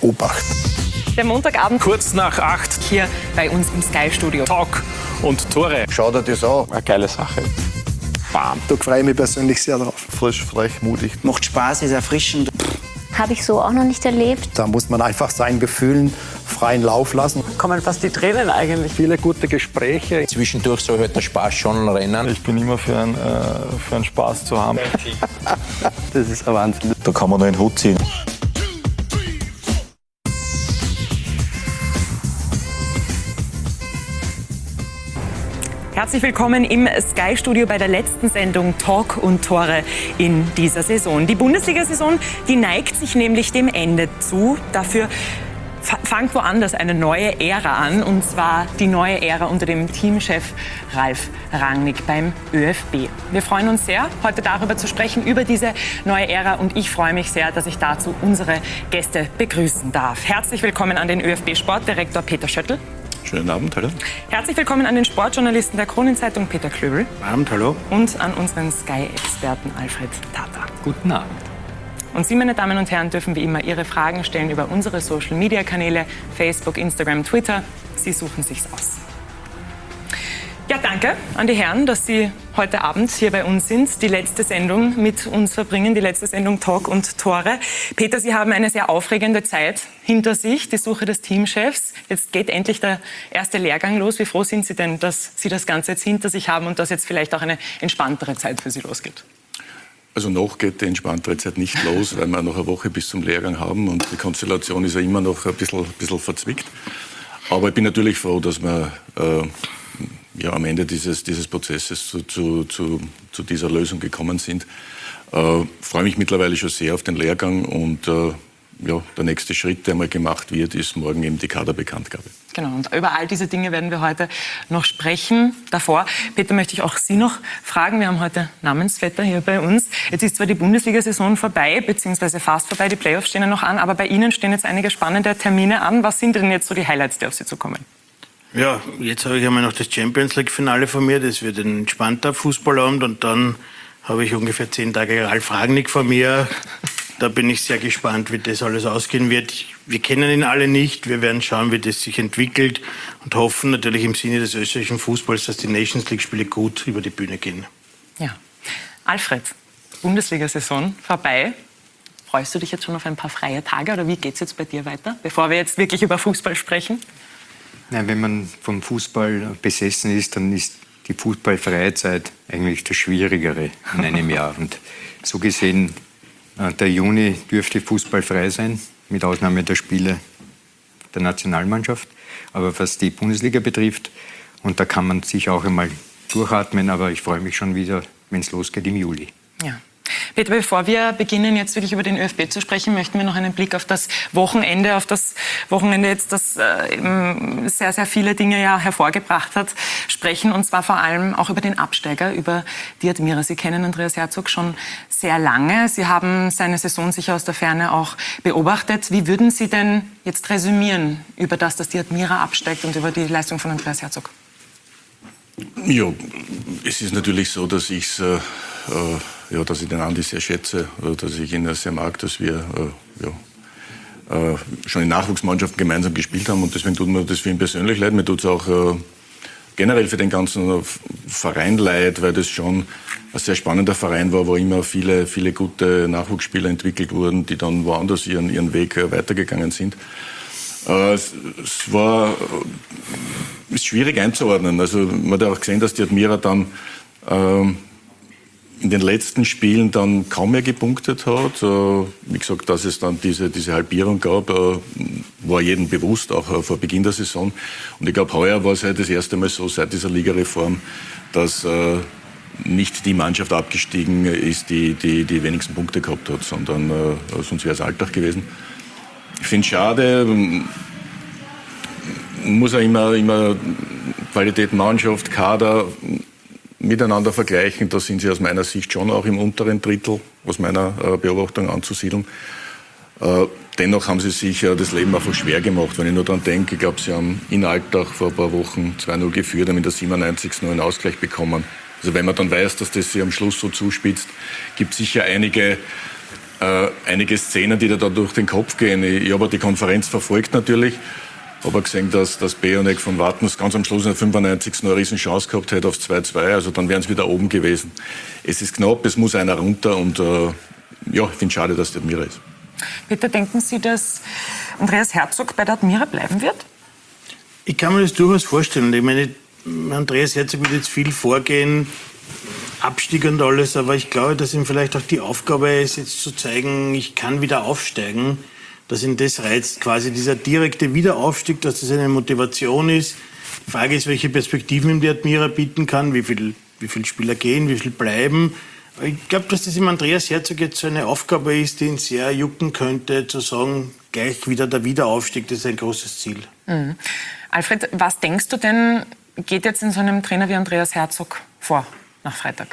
beobachten. Der Montagabend kurz nach 8 hier bei uns im Sky-Studio. Talk und Tore. Schau dir das an. Eine geile Sache. Bam. Da freue ich mich persönlich sehr drauf. Frisch, frech, mutig. Macht Spaß, ist erfrischend. Habe ich so auch noch nicht erlebt. Da muss man einfach seinen Gefühlen freien Lauf lassen. Kommen fast die Tränen eigentlich. Viele gute Gespräche. Zwischendurch soll halt der Spaß schon rennen. Ich bin immer für einen Spaß zu haben. Das ist ein Wahnsinn. Da kann man nur einen Hut ziehen. Herzlich willkommen im Sky-Studio bei der letzten Sendung Talk und Tore in dieser Saison. Die Bundesliga-Saison, die neigt sich nämlich dem Ende zu. Dafür fängt woanders eine neue Ära an, und zwar die neue Ära unter dem Teamchef Ralf Rangnick beim ÖFB. Wir freuen uns sehr, heute darüber zu sprechen, über diese neue Ära, und ich freue mich sehr, dass ich dazu unsere Gäste begrüßen darf. Herzlich willkommen an den ÖFB-Sportdirektor Peter Schöttl. Schönen Abend, hallo. Herzlich willkommen an den Sportjournalisten der Kronenzeitung Peter Klöbel. Abend, hallo. Und an unseren Sky-Experten Alfred Tata. Guten Abend. Und Sie, meine Damen und Herren, dürfen wie immer Ihre Fragen stellen über unsere Social-Media-Kanäle, Facebook, Instagram, Twitter. Sie suchen sich's aus. Ja, danke an die Herren, dass Sie heute Abend hier bei uns sind, die letzte Sendung mit uns verbringen, die letzte Sendung Talk und Tore. Peter, Sie haben eine sehr aufregende Zeit hinter sich, die Suche des Teamchefs. Jetzt geht endlich der erste Lehrgang los. Wie froh sind Sie denn, dass Sie das Ganze jetzt hinter sich haben und dass jetzt vielleicht auch eine entspanntere Zeit für Sie losgeht? Also noch geht die entspanntere Zeit nicht los, weil wir noch eine Woche bis zum Lehrgang haben und die Konstellation ist ja immer noch ein bisschen verzwickt. Aber ich bin natürlich froh, dass wir am Ende dieses Prozesses zu dieser Lösung gekommen sind. Freue mich mittlerweile schon sehr auf den Lehrgang und der nächste Schritt, der mal gemacht wird, ist morgen eben die Kaderbekanntgabe. Genau, und über all diese Dinge werden wir heute noch sprechen. Davor, Peter, möchte ich auch Sie noch fragen. Wir haben heute Namensvetter hier bei uns. Jetzt ist zwar die Bundesliga-Saison vorbei, beziehungsweise fast vorbei, die Playoffs stehen ja noch an, aber bei Ihnen stehen jetzt einige spannende Termine an. Was sind denn jetzt so die Highlights, die auf Sie zukommen? Ja, jetzt habe ich einmal noch das Champions League-Finale von mir. Das wird ein entspannter Fußballabend. Und dann habe ich ungefähr 10 Tage Ralf Rangnick vor mir. Da bin ich sehr gespannt, wie das alles ausgehen wird. Wir kennen ihn alle nicht. Wir werden schauen, wie das sich entwickelt und hoffen natürlich im Sinne des österreichischen Fußballs, dass die Nations League-Spiele gut über die Bühne gehen. Ja. Alfred, Bundesliga-Saison vorbei. Freust du dich jetzt schon auf ein paar freie Tage oder wie geht es jetzt bei dir weiter, bevor wir jetzt wirklich über Fußball sprechen? Nein, wenn man vom Fußball besessen ist, dann ist die fußballfreie Zeit eigentlich das Schwierigere in einem Jahr. Und so gesehen, der Juni dürfte fußballfrei sein, mit Ausnahme der Spiele der Nationalmannschaft. Aber was die Bundesliga betrifft, und da kann man sich auch einmal durchatmen, aber ich freue mich schon wieder, wenn es losgeht im Juli. Ja. Peter, bevor wir beginnen, jetzt wirklich über den ÖFB zu sprechen, möchten wir noch einen Blick auf das Wochenende jetzt, das sehr, sehr viele Dinge ja hervorgebracht hat, sprechen. Und zwar vor allem auch über den Absteiger, über die Admira. Sie kennen Andreas Herzog schon sehr lange. Sie haben seine Saison sicher aus der Ferne auch beobachtet. Wie würden Sie denn jetzt resümieren über das, dass die Admira absteigt und über die Leistung von Andreas Herzog? Ja, es ist natürlich so, dass ich den Andi sehr schätze, dass ich ihn sehr mag, dass wir schon in Nachwuchsmannschaften gemeinsam gespielt haben und deswegen tut mir das für ihn persönlich leid. Mir tut es auch generell für den ganzen Verein leid, weil das schon ein sehr spannender Verein war, wo immer viele gute Nachwuchsspieler entwickelt wurden, die dann woanders ihren Weg weitergegangen sind. Es ist schwierig einzuordnen. Also man hat auch gesehen, dass die Admira dann in den letzten Spielen dann kaum mehr gepunktet hat. Wie gesagt, dass es dann diese Halbierung gab, war jedem bewusst, auch vor Beginn der Saison. Und ich glaube, heuer war es halt das erste Mal so seit dieser Ligareform, dass nicht die Mannschaft abgestiegen ist, die wenigsten Punkte gehabt hat, sondern sonst wäre es Alltag gewesen. Ich finde es schade, man muss ja immer Qualität Mannschaft, Kader miteinander vergleichen. Da sind sie aus meiner Sicht schon auch im unteren Drittel, aus meiner Beobachtung anzusiedeln. Dennoch haben sie sich das Leben einfach schwer gemacht. Wenn ich nur daran denke, ich glaube, sie haben in Alltag vor ein paar Wochen 2-0 geführt, haben in der 97. noch einen Ausgleich bekommen. Also wenn man dann weiß, dass das sich am Schluss so zuspitzt, gibt es sicher einige einige Szenen, die da durch den Kopf gehen. Ich habe die Konferenz verfolgt natürlich. Habe gesehen, dass Bejonek von Wattens ganz am Schluss in der 95. noch eine riesen Chance gehabt hätte auf 2-2. Also dann wären sie wieder oben gewesen. Es ist knapp, es muss einer runter und ich finde es schade, dass der Admira ist. Peter, denken Sie, dass Andreas Herzog bei der Admira bleiben wird? Ich kann mir das durchaus vorstellen. Ich meine, Andreas Herzog wird jetzt viel vorgehen, Abstieg und alles, aber ich glaube, dass ihm vielleicht auch die Aufgabe ist, jetzt zu zeigen, ich kann wieder aufsteigen, dass ihn das reizt, quasi dieser direkte Wiederaufstieg, dass das eine Motivation ist. Die Frage ist, welche Perspektiven ihm die Admira bieten kann, wie viel Spieler gehen, wie viel bleiben. Aber ich glaube, dass das im Andreas Herzog jetzt so eine Aufgabe ist, die ihn sehr jucken könnte, zu sagen, gleich wieder der Wiederaufstieg, das ist ein großes Ziel. Mhm. Alfred, was denkst du denn, geht jetzt in so einem Trainer wie Andreas Herzog vor nach Freitag?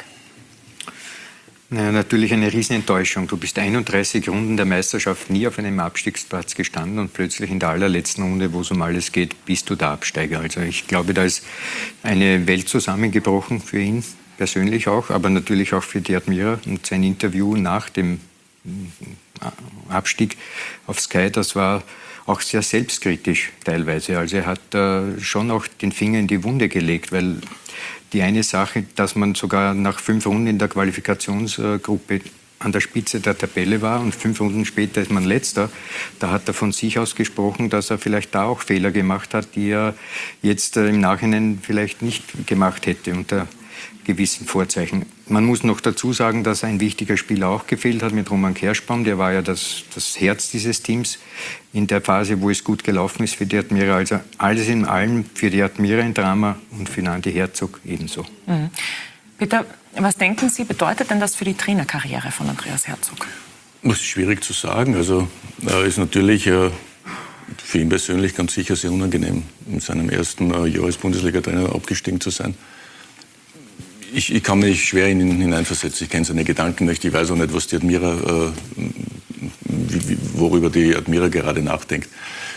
Naja, natürlich eine Riesenenttäuschung. Du bist 31 Runden der Meisterschaft nie auf einem Abstiegsplatz gestanden und plötzlich in der allerletzten Runde, wo es um alles geht, bist du der Absteiger. Also ich glaube, da ist eine Welt zusammengebrochen für ihn persönlich auch, aber natürlich auch für die Admira. Und sein Interview nach dem Abstieg auf Sky, das war auch sehr selbstkritisch teilweise. Also er hat schon auch den Finger in die Wunde gelegt, weil die eine Sache, dass man sogar nach 5 Runden in der Qualifikationsgruppe an der Spitze der Tabelle war und 5 Runden später ist man Letzter, da hat er von sich aus gesprochen, dass er vielleicht da auch Fehler gemacht hat, die er jetzt im Nachhinein vielleicht nicht gemacht hätte unter gewissen Vorzeichen. Man muss noch dazu sagen, dass ein wichtiger Spieler auch gefehlt hat mit Roman Kerschbaum. Der war ja das Herz dieses Teams in der Phase, wo es gut gelaufen ist für die Admira. Also alles in allem für die Admira ein Drama und für Andi Herzog ebenso. Mhm. Peter, was denken Sie, bedeutet denn das für die Trainerkarriere von Andreas Herzog? Das ist schwierig zu sagen. Also ist natürlich für ihn persönlich ganz sicher sehr unangenehm, in seinem ersten Jahr als Bundesliga-Trainer abgestiegen zu sein. Ich kann mich schwer in ihn hineinversetzen. Ich kenne seine Gedanken nicht. Ich weiß auch nicht, was die Admira, worüber die Admira gerade nachdenkt.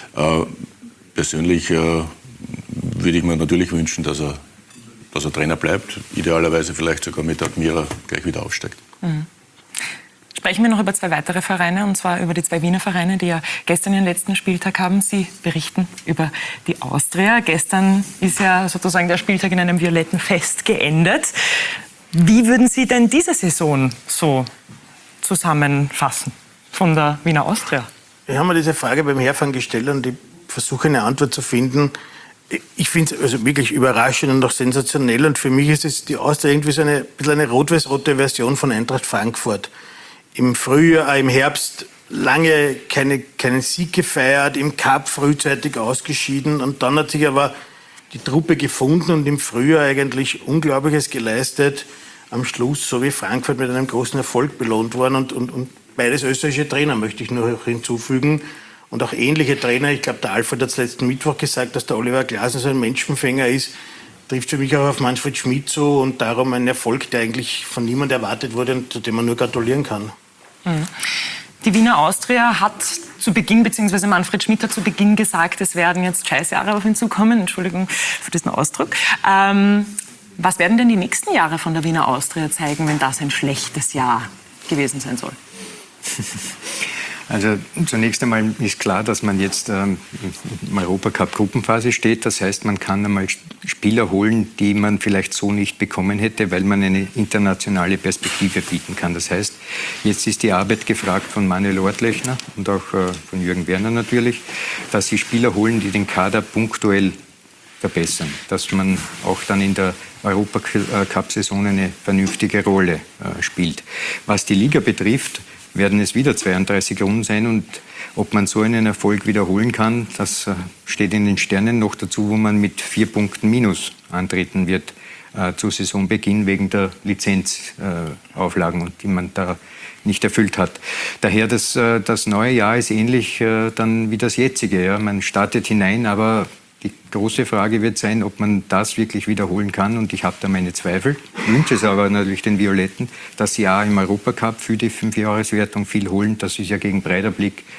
Persönlich würde ich mir natürlich wünschen, dass er Trainer bleibt. Idealerweise vielleicht sogar mit Admira gleich wieder aufsteigt. Mhm. Sprechen wir noch über 2 weitere Vereine, und zwar über die 2 Wiener Vereine, die ja gestern ihren letzten Spieltag haben. Sie berichten über die Austria. Gestern ist ja sozusagen der Spieltag in einem violetten Fest geendet. Wie würden Sie denn diese Saison so zusammenfassen von der Wiener Austria? Ich habe mir diese Frage beim Herfahren gestellt und ich versuche eine Antwort zu finden. Ich finde es also wirklich überraschend und auch sensationell. Und für mich ist es die Austria irgendwie so ein bisschen eine rot-weiß-rote Version von Eintracht Frankfurt. Im Frühjahr, im Herbst lange keinen Sieg gefeiert, im Cup frühzeitig ausgeschieden und dann hat sich aber die Truppe gefunden und im Frühjahr eigentlich Unglaubliches geleistet. Am Schluss, so wie Frankfurt, mit einem großen Erfolg belohnt worden und beides österreichische Trainer, möchte ich nur hinzufügen. Und auch ähnliche Trainer, ich glaube, der Alfred hat es letzten Mittwoch gesagt, dass der Oliver Glasner so ein Menschenfänger ist, trifft für mich auch auf Manfred Schmidt zu und darum ein Erfolg, der eigentlich von niemandem erwartet wurde und zu dem man nur gratulieren kann. Die Wiener Austria hat zu Beginn, beziehungsweise Manfred Schmidt hat zu Beginn gesagt, es werden jetzt Scheißjahre auf ihn zukommen. Entschuldigung für diesen Ausdruck. Was werden denn die nächsten Jahre von der Wiener Austria zeigen, wenn das ein schlechtes Jahr gewesen sein soll? Also zunächst einmal ist klar, dass man jetzt im Europacup-Gruppenphase steht. Das heißt, man kann einmal Spieler holen, die man vielleicht so nicht bekommen hätte, weil man eine internationale Perspektive bieten kann. Das heißt, jetzt ist die Arbeit gefragt von Manuel Ortlechner und auch von Jürgen Werner natürlich, dass sie Spieler holen, die den Kader punktuell verbessern. Dass man auch dann in der Europacup-Saison eine vernünftige Rolle spielt. Was die Liga betrifft, werden es wieder 32 Runden sein und ob man so einen Erfolg wiederholen kann, das steht in den Sternen. Noch dazu, wo man mit 4 Punkten Minus antreten wird zu Saisonbeginn wegen der Lizenzauflagen, die man da nicht erfüllt hat. Daher das neue Jahr ist ähnlich dann wie das jetzige. Ja. Man startet hinein, aber die große Frage wird sein, ob man das wirklich wiederholen kann. Und ich habe da meine Zweifel. Ich wünsche es aber natürlich den Violetten, dass sie auch im Europacup für die 5-Jahreswertung viel holen. Das ist ja gegen Breiterblick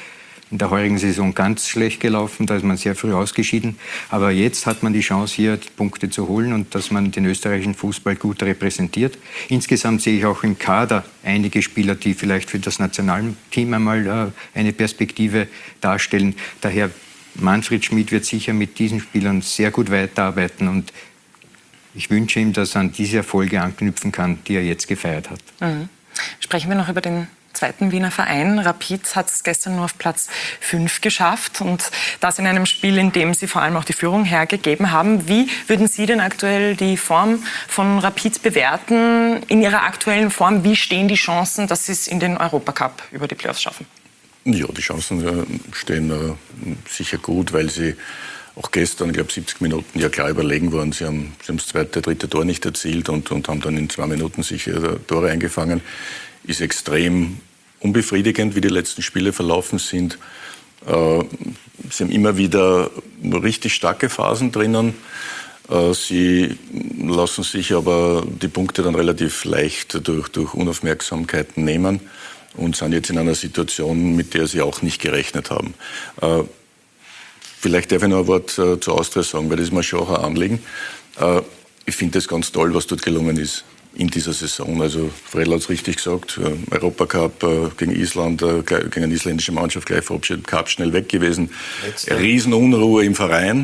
in der heurigen Saison ganz schlecht gelaufen, da ist man sehr früh ausgeschieden. Aber jetzt hat man die Chance, hier Punkte zu holen und dass man den österreichischen Fußball gut repräsentiert. Insgesamt sehe ich auch im Kader einige Spieler, die vielleicht für das Nationalteam einmal eine Perspektive darstellen. Daher Manfred Schmid wird sicher mit diesen Spielern sehr gut weiterarbeiten und ich wünsche ihm, dass er an diese Erfolge anknüpfen kann, die er jetzt gefeiert hat. Mhm. Sprechen wir noch über den zweiten Wiener Verein. Rapid hat es gestern nur auf Platz 5 geschafft und das in einem Spiel, in dem Sie vor allem auch die Führung hergegeben haben. Wie würden Sie denn aktuell die Form von Rapid bewerten? In Ihrer aktuellen Form, wie stehen die Chancen, dass Sie es in den Europacup über die Playoffs schaffen? Ja, die Chancen stehen sicher gut, weil sie auch gestern, ich glaube 70 Minuten ja klar überlegen waren. Sie haben das zweite, dritte Tor nicht erzielt und haben dann in 2 Minuten sicher Tore eingefangen. Ist extrem unbefriedigend, wie die letzten Spiele verlaufen sind. Sie haben immer wieder richtig starke Phasen drinnen. Sie lassen sich aber die Punkte dann relativ leicht durch Unaufmerksamkeiten nehmen und sind jetzt in einer Situation, mit der sie auch nicht gerechnet haben. Vielleicht darf ich noch ein Wort zu Austria sagen, weil das ist mir schon auch ein Anliegen. Ich finde es ganz toll, was dort gelungen ist in dieser Saison. Also Fredl hat es richtig gesagt, Europacup gegen Island, gegen eine isländische Mannschaft gleich verabschiedet, Cup schnell weg gewesen. Riesenunruhe im Verein.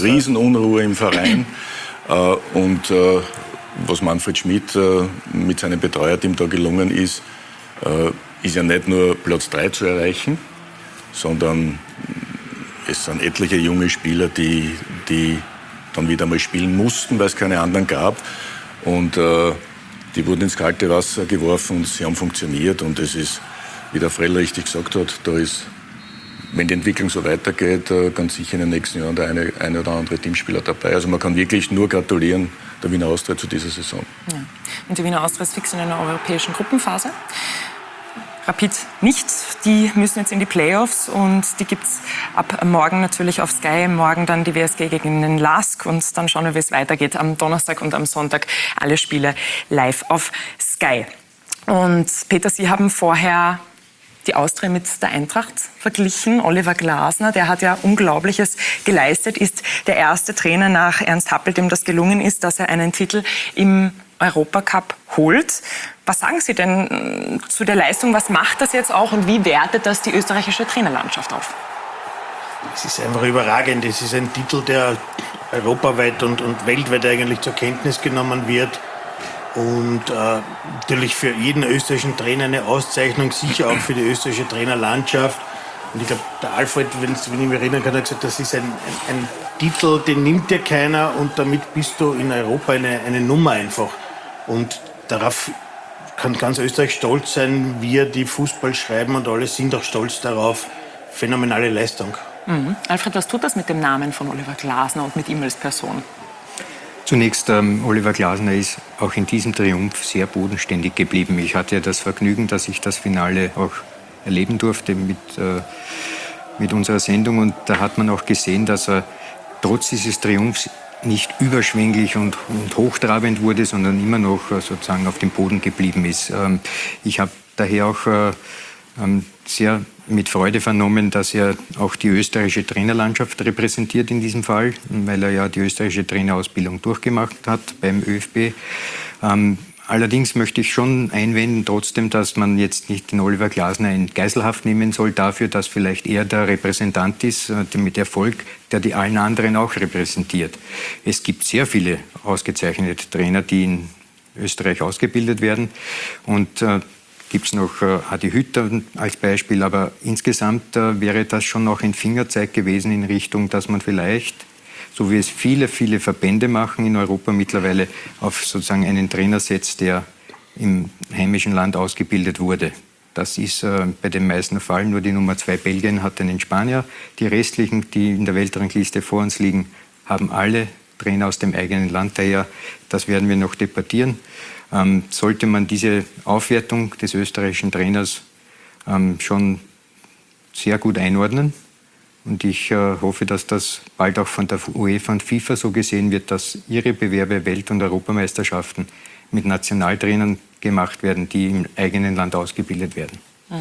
Und was Manfred Schmid mit seinem Betreuerteam da gelungen ist ja nicht nur Platz 3 zu erreichen, sondern es sind etliche junge Spieler, die dann wieder mal spielen mussten, weil es keine anderen gab. Und die wurden ins kalte Wasser geworfen und sie haben funktioniert. Und es ist, wie der Frell richtig gesagt hat, da ist, wenn die Entwicklung so weitergeht, ganz sicher in den nächsten Jahren der eine oder andere Teamspieler dabei. Also man kann wirklich nur gratulieren der Wiener Austria zu dieser Saison. Ja. Und die Wiener Austria ist fix in einer europäischen Gruppenphase. Rapid nicht. Die müssen jetzt in die Playoffs und die gibt es ab morgen natürlich auf Sky. Morgen dann die WSG gegen den LASK und dann schauen wir, wie es weitergeht. Am Donnerstag und am Sonntag alle Spiele live auf Sky. Und Peter, Sie haben vorher die Austria mit der Eintracht verglichen. Oliver Glasner, der hat ja Unglaubliches geleistet, ist der erste Trainer nach Ernst Happel, dem das gelungen ist, dass er einen Titel im Europacup holt. Was sagen Sie denn zu der Leistung? Was macht das jetzt auch und wie wertet das die österreichische Trainerlandschaft auf? Es ist einfach überragend. Es ist ein Titel, der europaweit und weltweit eigentlich zur Kenntnis genommen wird. Und natürlich für jeden österreichischen Trainer eine Auszeichnung, sicher auch für die österreichische Trainerlandschaft. Und ich glaube, der Alfred, wenn ich mich erinnern kann, hat gesagt, das ist ein Titel, den nimmt dir keiner und damit bist du in Europa eine Nummer einfach. Und darauf kann ganz Österreich stolz sein, wir, die Fußball schreiben und alle sind auch stolz darauf. Phänomenale Leistung. Mhm. Alfred, was tut das mit dem Namen von Oliver Glasner und mit ihm als Person? Zunächst, Oliver Glasner ist auch in diesem Triumph sehr bodenständig geblieben. Ich hatte ja das Vergnügen, dass ich das Finale auch erleben durfte mit unserer Sendung. Und da hat man auch gesehen, dass er trotz dieses Triumphs nicht überschwänglich und hochtrabend wurde, sondern immer noch sozusagen auf dem Boden geblieben ist. Ich habe daher auch sehr mit Freude vernommen, dass er auch die österreichische Trainerlandschaft repräsentiert in diesem Fall, weil er ja die österreichische Trainerausbildung durchgemacht hat beim ÖFB. Allerdings möchte ich schon einwenden, trotzdem, dass man jetzt nicht den Oliver Glasner in Geiselhaft nehmen soll dafür, dass vielleicht er der Repräsentant ist mit Erfolg, der die allen anderen auch repräsentiert. Es gibt sehr viele ausgezeichnete Trainer, die in Österreich ausgebildet werden und gibt es noch Adi Hütter als Beispiel, aber insgesamt wäre das schon auch ein Fingerzeig gewesen in Richtung, dass man vielleicht, so wie es viele, viele Verbände machen in Europa mittlerweile, auf sozusagen einen Trainer setzt, der im heimischen Land ausgebildet wurde. Das ist bei den meisten der Fall. Nur die Nummer 2 Belgien hat einen Spanier. Die restlichen, die in der Weltrangliste vor uns liegen, haben alle Trainer aus dem eigenen Land. Daher, das werden wir noch debattieren. Sollte man diese Aufwertung des österreichischen Trainers schon sehr gut einordnen. Und ich hoffe, dass das bald auch von der UEFA und FIFA so gesehen wird, dass ihre Bewerbe Welt- und Europameisterschaften mit Nationaltrainern gemacht werden, die im eigenen Land ausgebildet werden.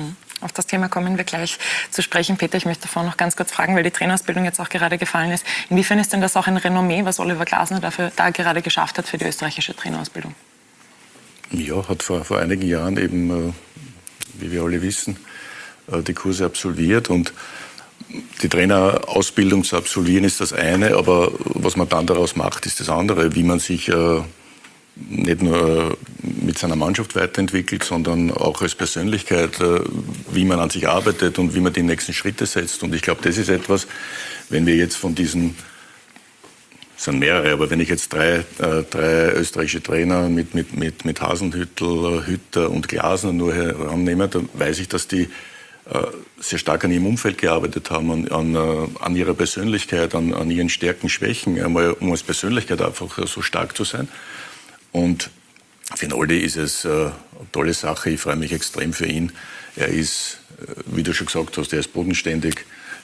Auf das Thema kommen wir gleich zu sprechen. Peter, ich möchte davor noch ganz kurz fragen, weil die Trainerausbildung jetzt auch gerade gefallen ist. Inwiefern ist denn das auch ein Renommee, was Oliver Glasner da gerade geschafft hat für die österreichische Trainerausbildung? Ja, hat vor einigen Jahren eben, wie wir alle wissen, die Kurse absolviert. Und die Trainerausbildung zu absolvieren ist das eine, aber was man dann daraus macht, ist das andere. Wie man sich nicht nur mit seiner Mannschaft weiterentwickelt, sondern auch als Persönlichkeit, wie man an sich arbeitet und wie man die nächsten Schritte setzt. Und ich glaube, das ist etwas, wenn wir jetzt von diesen, es sind mehrere, aber wenn ich jetzt drei österreichische Trainer mit Hasenhüttl, Hütter und Glasner nur herannehme, dann weiß ich, dass die sehr stark an ihrem Umfeld gearbeitet haben, an ihrer Persönlichkeit, an ihren Stärken, Schwächen, einmal um als Persönlichkeit einfach so stark zu sein. Und für den Olli ist es eine tolle Sache. Ich freue mich extrem für ihn. Er ist, wie du schon gesagt hast, er ist bodenständig.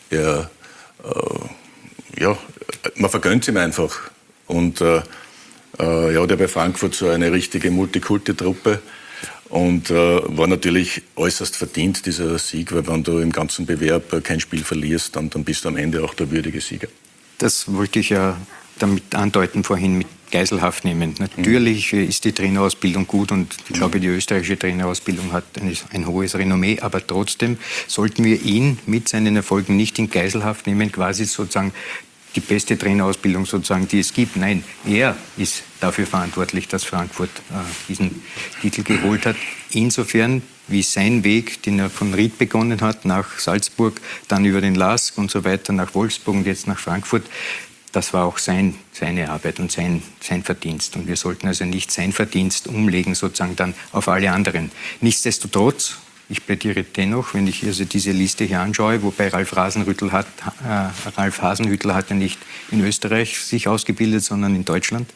Man vergönnt es ihm einfach. Und der bei Frankfurt so eine richtige Multikulti-Truppe. Und war natürlich äußerst verdient, dieser Sieg, weil wenn du im ganzen Bewerb kein Spiel verlierst, dann bist du am Ende auch der würdige Sieger. Das wollte ich ja damit andeuten vorhin mit Geiselhaft nehmen. Natürlich ist die Trainerausbildung gut und ich glaube, die österreichische Trainerausbildung hat ein hohes Renommee, aber trotzdem sollten wir ihn mit seinen Erfolgen nicht in Geiselhaft nehmen, quasi sozusagen die beste Trainerausbildung sozusagen, die es gibt. Nein, er ist dafür verantwortlich, dass Frankfurt diesen Titel geholt hat. Insofern, wie sein Weg, den er von Ried begonnen hat, nach Salzburg, dann über den LASK und so weiter, nach Wolfsburg und jetzt nach Frankfurt, das war auch seine Arbeit und sein Verdienst. Und wir sollten also nicht sein Verdienst umlegen sozusagen dann auf alle anderen. Nichtsdestotrotz, ich plädiere dennoch, wenn ich also diese Liste hier anschaue, wobei Ralf Hasenhüttl hat ja nicht in Österreich sich ausgebildet, sondern in Deutschland.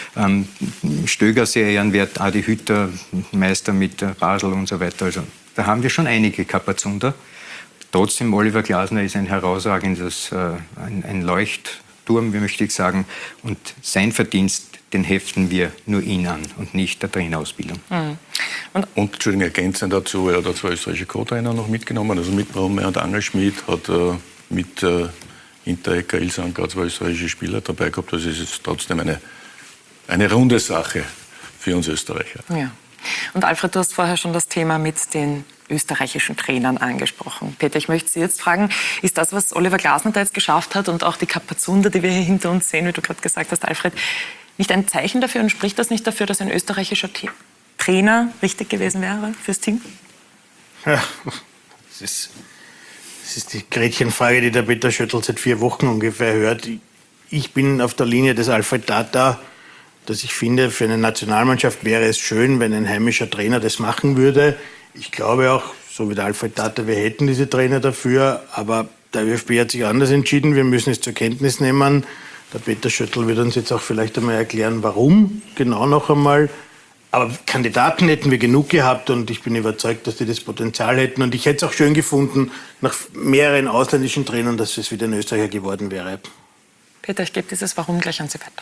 Stöger sehr ehrenwert, Adi Hütter, Meister mit Basel und so weiter. Also da haben wir schon einige Kapazunder. Trotzdem, Oliver Glasner ist ein herausragendes, ein Leuchtturm, wie möchte ich sagen. Und sein Verdienst, den heften wir nur ihn an und nicht der Trainerausbildung. Und Entschuldigung, ergänzend dazu, er hat 2 österreichische Co-Trainer noch mitgenommen, also mit Brummer und Angelschmidt, hat mit Hinteregger, Ilsanker 2 österreichische Spieler dabei gehabt. Also es ist trotzdem eine runde Sache für uns Österreicher. Ja. Und Alfred, du hast vorher schon das Thema mit den österreichischen Trainern angesprochen. Peter, ich möchte Sie jetzt fragen, ist das, was Oliver Glasner da jetzt geschafft hat und auch die Kapazunder, die wir hier hinter uns sehen, wie du gerade gesagt hast, Alfred, nicht ein Zeichen dafür und spricht das nicht dafür, dass ein österreichischer Trainer richtig gewesen wäre fürs Team? Ja, das ist die Gretchenfrage, die der Peter Schöttl seit 4 Wochen ungefähr hört. Ich bin auf der Linie des Alfred Tata, dass ich finde, für eine Nationalmannschaft wäre es schön, wenn ein heimischer Trainer das machen würde. Ich glaube auch, so wie der Alfred Tata, wir hätten diese Trainer dafür, aber der ÖFB hat sich anders entschieden. Wir müssen es zur Kenntnis nehmen. Der Peter Schöttl wird uns jetzt auch vielleicht einmal erklären, warum, genau noch einmal. Aber Kandidaten hätten wir genug gehabt und ich bin überzeugt, dass die das Potenzial hätten. Und ich hätte es auch schön gefunden, nach mehreren ausländischen Trainern, dass es wieder ein Österreicher geworden wäre. Peter, ich gebe dieses Warum gleich an Sie weiter.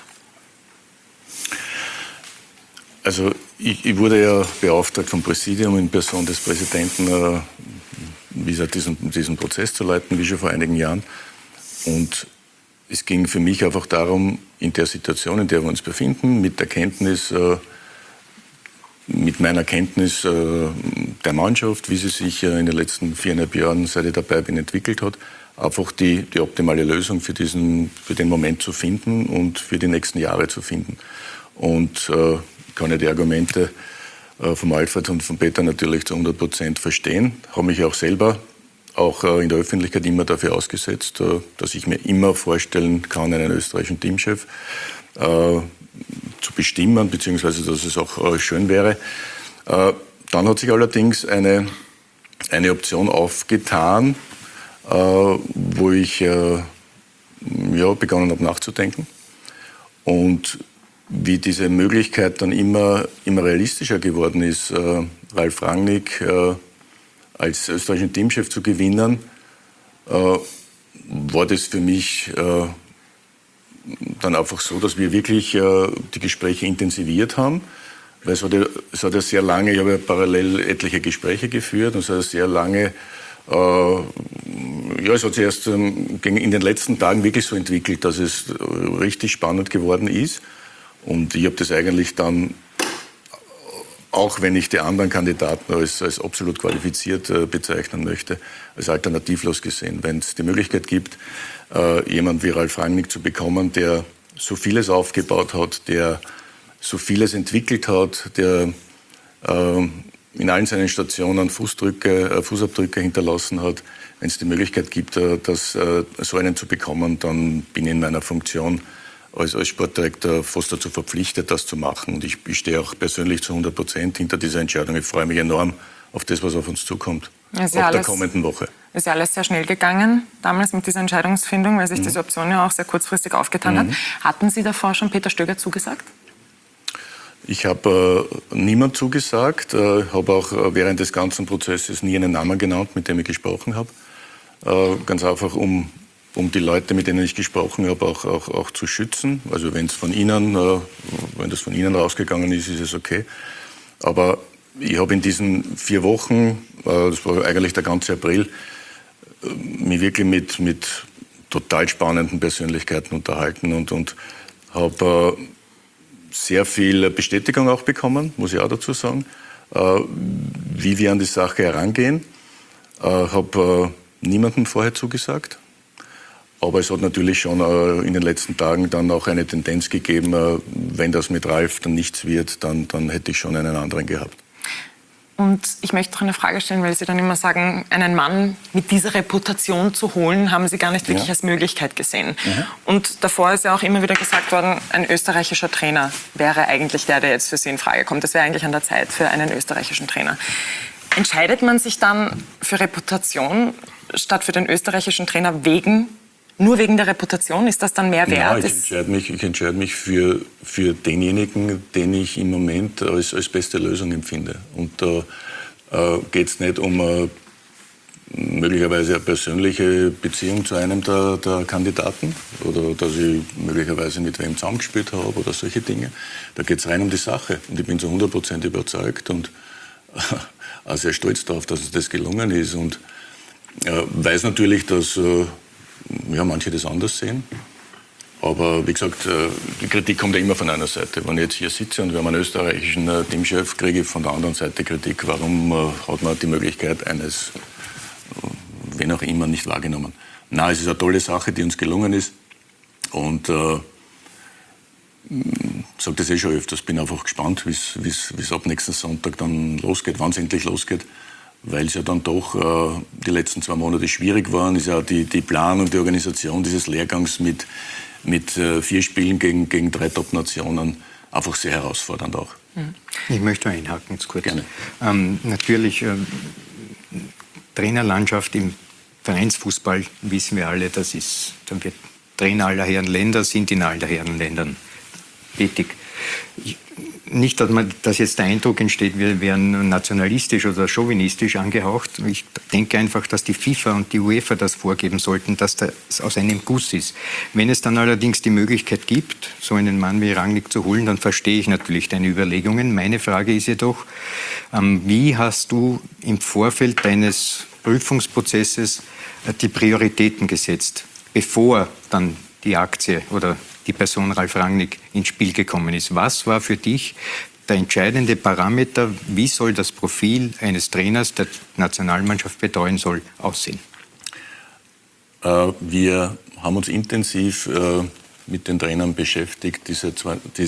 Also ich wurde ja beauftragt vom Präsidium in Person des Präsidenten, diesen Prozess zu leiten, wie schon vor einigen Jahren. Und es ging für mich einfach darum, in der Situation, in der wir uns befinden, mit meiner Kenntnis der Mannschaft, wie sie sich in den letzten 4,5 Jahren, seit ich dabei bin, entwickelt hat, einfach die optimale Lösung für den Moment zu finden und für die nächsten Jahre zu finden. Und kann ich die Argumente vom Alfred und von Peter natürlich zu 100% verstehen. Habe mich auch selber auch in der Öffentlichkeit immer dafür ausgesetzt, dass ich mir immer vorstellen kann, einen österreichischen Teamchef zu bestimmen, beziehungsweise dass es auch schön wäre. Dann hat sich allerdings eine Option aufgetan, wo ich begonnen habe nachzudenken. Und wie diese Möglichkeit dann immer realistischer geworden ist, Ralf Rangnick als österreichischen Teamchef zu gewinnen, war das für mich dann einfach so, dass wir wirklich die Gespräche intensiviert haben. Weil es hat ja sehr lange, ich habe ja parallel etliche Gespräche geführt und es hat sehr lange, es hat sich erst in den letzten Tagen wirklich so entwickelt, dass es richtig spannend geworden ist. Und ich habe das eigentlich dann, auch wenn ich die anderen Kandidaten als absolut qualifiziert bezeichnen möchte, als alternativlos gesehen. Wenn es die Möglichkeit gibt, jemanden wie Ralf Rangnick zu bekommen, der so vieles aufgebaut hat, der so vieles entwickelt hat, der in allen seinen Stationen Fußabdrücke hinterlassen hat. Wenn es die Möglichkeit gibt, so einen zu bekommen, dann bin ich in meiner Funktion als Sportdirektor fast dazu verpflichtet, das zu machen. Und ich stehe auch persönlich zu 100% hinter dieser Entscheidung. Ich freue mich enorm auf das, was auf uns zukommt, ab der kommenden Woche. Ist ja alles sehr schnell gegangen, damals mit dieser Entscheidungsfindung, weil sich diese Option ja auch sehr kurzfristig aufgetan hat. Hatten Sie davor schon Peter Stöger zugesagt? Ich habe niemand zugesagt, habe auch während des ganzen Prozesses nie einen Namen genannt, mit dem ich gesprochen habe. Ganz einfach, um die Leute, mit denen ich gesprochen habe, auch zu schützen. Also wenn das von Ihnen rausgegangen ist, ist es okay. Aber ich habe in diesen 4 Wochen, das war eigentlich der ganze April, mich wirklich mit total spannenden Persönlichkeiten unterhalten und habe sehr viel Bestätigung auch bekommen, muss ich auch dazu sagen, wie wir an die Sache herangehen. Habe niemandem vorher zugesagt. Aber es hat natürlich schon in den letzten Tagen dann auch eine Tendenz gegeben, wenn das mit Ralf dann nichts wird, dann hätte ich schon einen anderen gehabt. Und ich möchte noch eine Frage stellen, weil Sie dann immer sagen, einen Mann mit dieser Reputation zu holen, haben Sie gar nicht wirklich als Möglichkeit gesehen. Und davor ist ja auch immer wieder gesagt worden, ein österreichischer Trainer wäre eigentlich der jetzt für Sie in Frage kommt. Das wäre eigentlich an der Zeit für einen österreichischen Trainer. Entscheidet man sich dann für Reputation statt für den österreichischen Trainer nur wegen der Reputation? Ist das dann mehr wert? Ja, ich entscheide mich für denjenigen, den ich im Moment als beste Lösung empfinde. Und da geht es nicht um möglicherweise eine persönliche Beziehung zu einem der Kandidaten oder dass ich möglicherweise mit wem zusammengespielt habe oder solche Dinge. Da geht es rein um die Sache. Und ich bin zu 100% überzeugt und auch sehr stolz darauf, dass uns das gelungen ist. Und weiß natürlich, dass manche das anders sehen. Aber wie gesagt, die Kritik kommt ja immer von einer Seite. Wenn ich jetzt hier sitze und wir haben einen österreichischen Teamchef, kriege ich von der anderen Seite Kritik. Warum hat man die Möglichkeit eines, wen auch immer, nicht wahrgenommen? Nein, es ist eine tolle Sache, die uns gelungen ist. Und ich sage das schon öfters, bin einfach gespannt, wie es ab nächsten Sonntag dann losgeht, wann es endlich losgeht. Weil es ja dann doch die letzten 2 Monate schwierig waren, ist ja die Planung, die Organisation dieses Lehrgangs mit 4 Spielen gegen 3 Top-Nationen einfach sehr herausfordernd auch. Ich möchte einhaken, ganz kurz. Gerne. Natürlich, Trainerlandschaft im Vereinsfußball, wissen wir alle, dann wird Trainer aller Herren Länder sind in allen Herren Ländern tätig. Nicht, dass jetzt der Eindruck entsteht, wir wären nationalistisch oder chauvinistisch angehaucht. Ich denke einfach, dass die FIFA und die UEFA das vorgeben sollten, dass das aus einem Guss ist. Wenn es dann allerdings die Möglichkeit gibt, so einen Mann wie Rangnick zu holen, dann verstehe ich natürlich deine Überlegungen. Meine Frage ist jedoch, wie hast du im Vorfeld deines Prüfungsprozesses die Prioritäten gesetzt, bevor dann die Aktie oder die Person Ralf Rangnick ins Spiel gekommen ist? Was war für dich der entscheidende Parameter? Wie soll das Profil eines Trainers, der Nationalmannschaft betreuen soll, aussehen? Wir haben uns intensiv mit den Trainern beschäftigt, die seit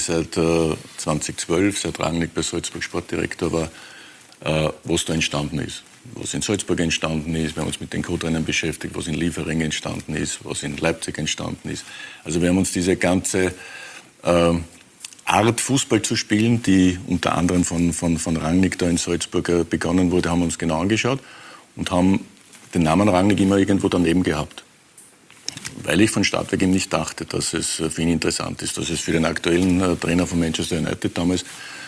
2012, seit Rangnick bei Salzburg Sportdirektor war, was da entstanden ist. Was in Salzburg entstanden ist, wir haben uns mit den Co-Trainern beschäftigt, was in Liefering entstanden ist, was in Leipzig entstanden ist. Also wir haben uns diese ganze Art, Fußball zu spielen, die unter anderem von Rangnick da in Salzburg begonnen wurde, haben wir uns genau angeschaut und haben den Namen Rangnick immer irgendwo daneben gehabt. Weil ich von Start weg eben nicht dachte, dass es für ihn interessant ist, dass es für den aktuellen Trainer von Manchester United damals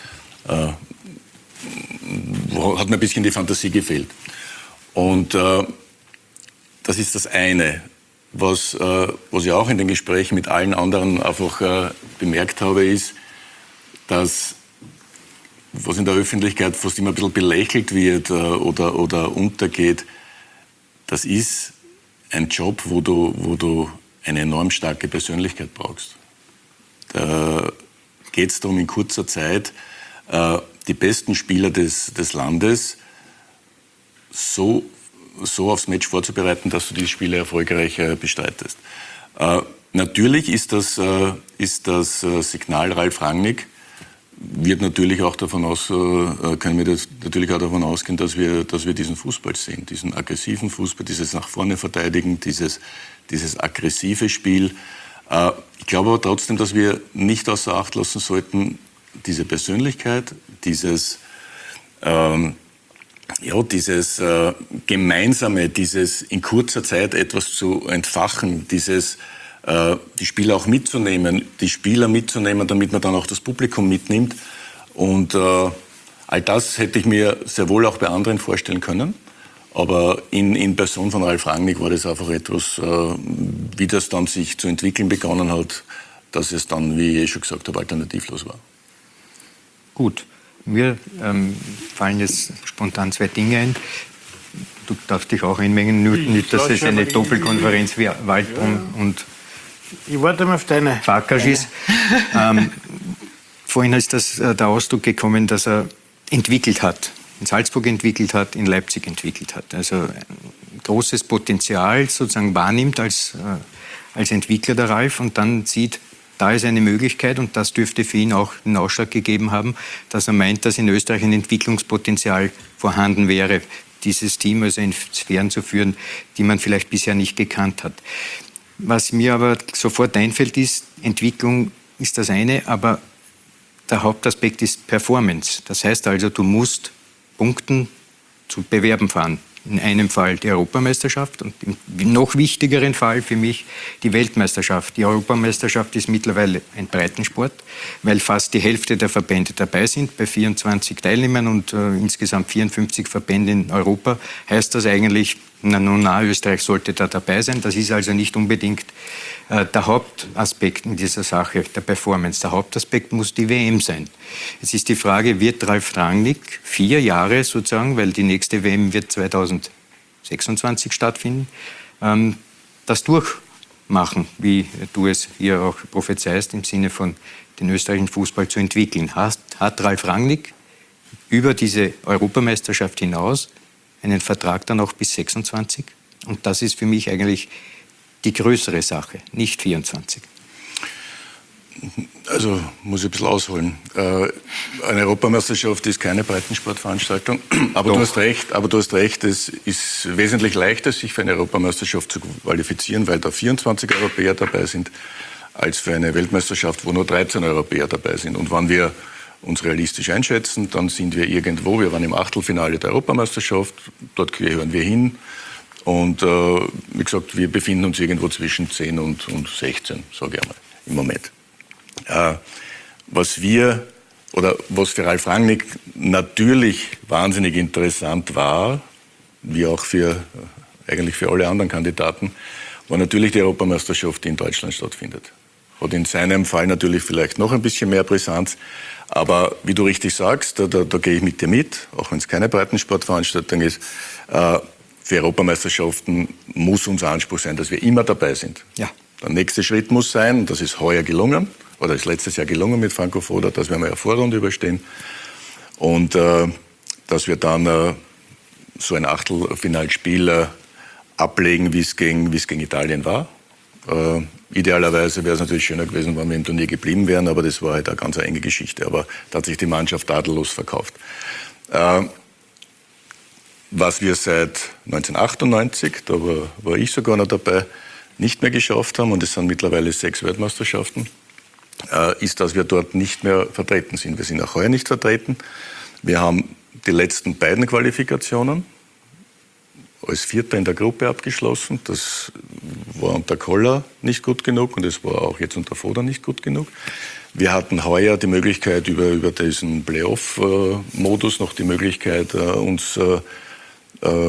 hat mir ein bisschen die Fantasie gefehlt. Und das ist das eine. Was ich auch in den Gesprächen mit allen anderen einfach bemerkt habe, ist, dass was in der Öffentlichkeit fast immer ein bisschen belächelt wird oder untergeht, das ist ein Job, wo du eine enorm starke Persönlichkeit brauchst. Da geht es darum, in kurzer Zeit die besten Spieler des Landes so aufs Match vorzubereiten, dass du die Spiele erfolgreich bestreitest. Natürlich ist das Signal Ralf Rangnick, wird natürlich auch davon können wir natürlich auch davon ausgehen, dass wir diesen Fußball sehen, diesen aggressiven Fußball, dieses nach vorne verteidigen, dieses aggressive Spiel. Ich glaube aber trotzdem, dass wir nicht außer Acht lassen sollten, diese Persönlichkeit, dieses Gemeinsame, dieses in kurzer Zeit etwas zu entfachen, die Spieler auch mitzunehmen, damit man dann auch das Publikum mitnimmt. Und all das hätte ich mir sehr wohl auch bei anderen vorstellen können. Aber in Person von Ralf Rangnick war das einfach etwas, wie das dann sich zu entwickeln begonnen hat, dass es dann, wie ich schon gesagt habe, alternativlos war. Gut, mir fallen jetzt spontan zwei Dinge ein. Du darfst dich auch einmengen, nicht, dass es eine Doppelkonferenz wie Waldbrunn und Ich warte mal auf deine. Farkas ist. Vorhin ist der Ausdruck gekommen, dass er entwickelt hat. In Salzburg entwickelt hat, in Leipzig entwickelt hat. Also ein großes Potenzial sozusagen wahrnimmt als Entwickler der Ralf und dann sieht, da ist eine Möglichkeit und das dürfte für ihn auch den Ausschlag gegeben haben, dass er meint, dass in Österreich ein Entwicklungspotenzial vorhanden wäre, dieses Team also in Sphären zu führen, die man vielleicht bisher nicht gekannt hat. Was mir aber sofort einfällt, ist, Entwicklung ist das eine, aber der Hauptaspekt ist Performance. Das heißt also, du musst punkten, zu Bewerben fahren. In einem Fall die Europameisterschaft und im noch wichtigeren Fall für mich die Weltmeisterschaft. Die Europameisterschaft ist mittlerweile ein Breitensport, weil fast die Hälfte der Verbände dabei sind, bei 24 Teilnehmern und insgesamt 54 Verbände in Europa. Heißt das eigentlich, Österreich sollte da dabei sein. Das ist also nicht unbedingt der Hauptaspekt in dieser Sache, der Performance. Der Hauptaspekt muss die WM sein. Jetzt ist die Frage, wird Ralf Rangnick 4 Jahre sozusagen, weil die nächste WM wird 2026 stattfinden, das durchmachen, wie du es hier auch prophezeist, im Sinne von den österreichischen Fußball zu entwickeln. Hat Ralf Rangnick über diese Europameisterschaft hinaus einen Vertrag dann auch bis 26? Und das ist für mich eigentlich die größere Sache, nicht 24. Also muss ich ein bisschen ausholen. Eine Europameisterschaft ist keine Breitensportveranstaltung, aber du hast recht, es ist wesentlich leichter, sich für eine Europameisterschaft zu qualifizieren, weil da 24 Europäer dabei sind, als für eine Weltmeisterschaft, wo nur 13 Europäer dabei sind. Und wenn wir uns realistisch einschätzen, dann sind wir irgendwo, wir waren im Achtelfinale der Europameisterschaft, dort gehören wir hin. Und wie gesagt, wir befinden uns irgendwo zwischen 10 und 16, sage ich einmal, im Moment. Was für Ralf Rangnick natürlich wahnsinnig interessant war, wie auch eigentlich für alle anderen Kandidaten, war natürlich die Europameisterschaft, die in Deutschland stattfindet. Hat in seinem Fall natürlich vielleicht noch ein bisschen mehr Brisanz. Aber wie du richtig sagst, da gehe ich mit dir mit, auch wenn es keine Breitensportveranstaltung ist. Für Europameisterschaften muss unser Anspruch sein, dass wir immer dabei sind. Ja. Der nächste Schritt muss sein, und das ist heuer gelungen, oder ist letztes Jahr gelungen mit Franco Foda, dass wir mal eine Vorrunde überstehen und dass wir dann so ein Achtelfinalspiel ablegen, wie es gegen Italien war. Idealerweise wäre es natürlich schöner gewesen, wenn wir im Turnier geblieben wären, aber das war halt eine ganz enge Geschichte. Aber da hat sich die Mannschaft tadellos verkauft. Was wir seit 1998, da war ich sogar noch dabei, nicht mehr geschafft haben, und es sind mittlerweile 6 Weltmeisterschaften, ist, dass wir dort nicht mehr vertreten sind. Wir sind auch heuer nicht vertreten. Wir haben die letzten beiden Qualifikationen als Vierter in der Gruppe abgeschlossen. Das war unter Koller nicht gut genug und es war auch jetzt unter Foda nicht gut genug. Wir hatten heuer die Möglichkeit, über diesen Playoff-Modus noch die Möglichkeit, uns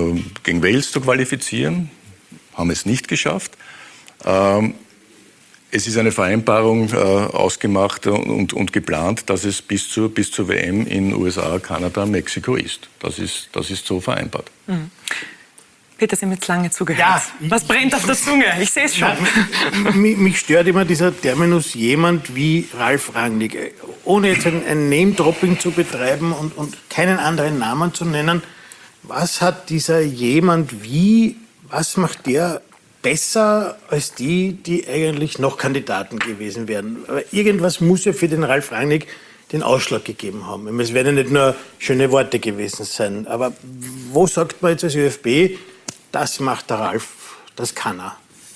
gegen Wales zu qualifizieren. Haben es nicht geschafft. Es ist eine Vereinbarung ausgemacht und geplant, dass es bis zur WM in USA, Kanada, Mexiko ist. Das ist so vereinbart. Mhm. Peter, Sie haben jetzt lange zugehört. Ja, was brennt auf der Zunge? Ich sehe es schon. Mich stört immer dieser Terminus jemand wie Ralf Rangnick. Ohne jetzt ein Name-Dropping zu betreiben und keinen anderen Namen zu nennen, was hat dieser jemand wie, was macht der besser als die eigentlich noch Kandidaten gewesen wären? Aber irgendwas muss ja für den Ralf Rangnick den Ausschlag gegeben haben. Es werden ja nicht nur schöne Worte gewesen sein. Aber wo sagt man jetzt als ÖFB, das macht der Ralf, das kann er?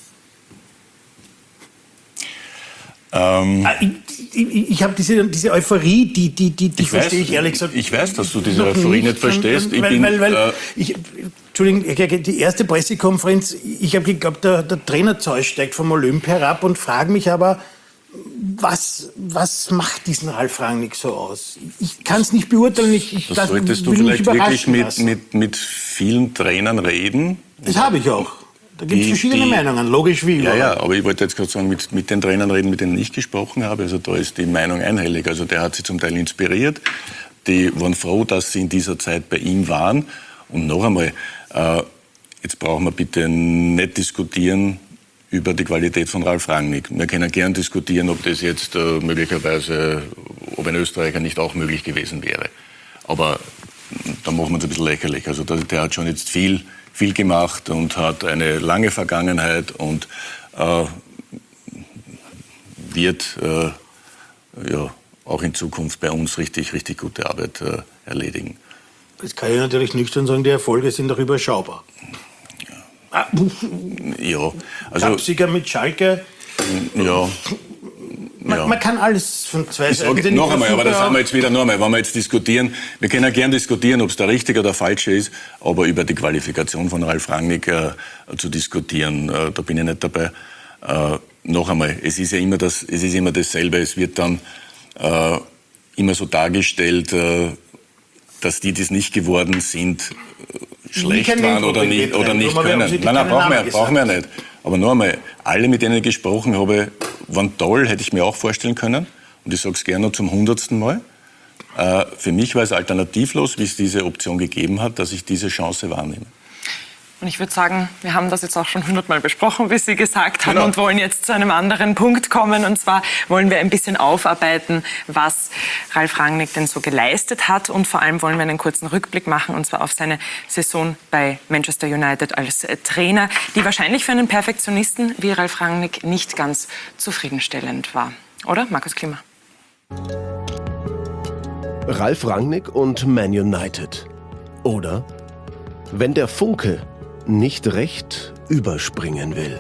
Ich habe diese Euphorie, die verstehe ich ehrlich gesagt. Ich weiß, dass du diese Euphorie nicht verstehst. Entschuldigung, die erste Pressekonferenz, ich habe geglaubt, der Trainer Zeus steigt vom Olymp herab und frage mich aber, was macht diesen Ralf Rangnick so aus? Ich kann es nicht beurteilen. Das solltest du vielleicht wirklich mit vielen Trainern reden. Das habe ich auch. Da gibt es verschiedene Meinungen, logisch wie immer. Ja, aber ich wollte jetzt gerade sagen, mit den Trainern reden, mit denen ich gesprochen habe. Also da ist die Meinung einhellig. Also der hat sie zum Teil inspiriert. Die waren froh, dass sie in dieser Zeit bei ihm waren. Und noch einmal, jetzt brauchen wir bitte nicht diskutieren über die Qualität von Ralf Rangnick. Wir können gern diskutieren, ob das jetzt möglicherweise, ob ein Österreicher nicht auch möglich gewesen wäre. Aber da machen wir uns ein bisschen lächerlich. Also der hat schon jetzt viel gemacht und hat eine lange Vergangenheit und wird auch in Zukunft bei uns richtig gute Arbeit erledigen. Jetzt kann ich natürlich nüchtern sagen, die Erfolge sind auch überschaubar. Ja, also Cupsieger mit Schalke. Ja. Man kann alles von zwei Seiten. Noch einmal, aber das haben wir jetzt wieder noch einmal. Wenn wir jetzt diskutieren, wir können ja gern diskutieren, ob es der richtige oder falsche ist, aber über die Qualifikation von Ralf Rangnick zu diskutieren, da bin ich nicht dabei. Noch einmal, es ist immer dasselbe. Es wird dann immer so dargestellt, dass die, es nicht geworden sind, schlecht waren oder nicht können. Nein, brauchen wir nicht. Aber noch einmal, alle, mit denen ich gesprochen habe, waren toll, hätte ich mir auch vorstellen können. Und ich sage es gerne zum 100. Mal. Für mich war es alternativlos, wie es diese Option gegeben hat, dass ich diese Chance wahrnehme. Und ich würde sagen, wir haben das jetzt auch schon 100-mal besprochen, wie Sie gesagt haben, und wollen jetzt zu einem anderen Punkt kommen. Und zwar wollen wir ein bisschen aufarbeiten, was Ralf Rangnick denn so geleistet hat. Und vor allem wollen wir einen kurzen Rückblick machen, und zwar auf seine Saison bei Manchester United als Trainer, die wahrscheinlich für einen Perfektionisten wie Ralf Rangnick nicht ganz zufriedenstellend war. Oder, Markus Klima? Ralf Rangnick und Man United. Oder wenn der Funke nicht recht überspringen will.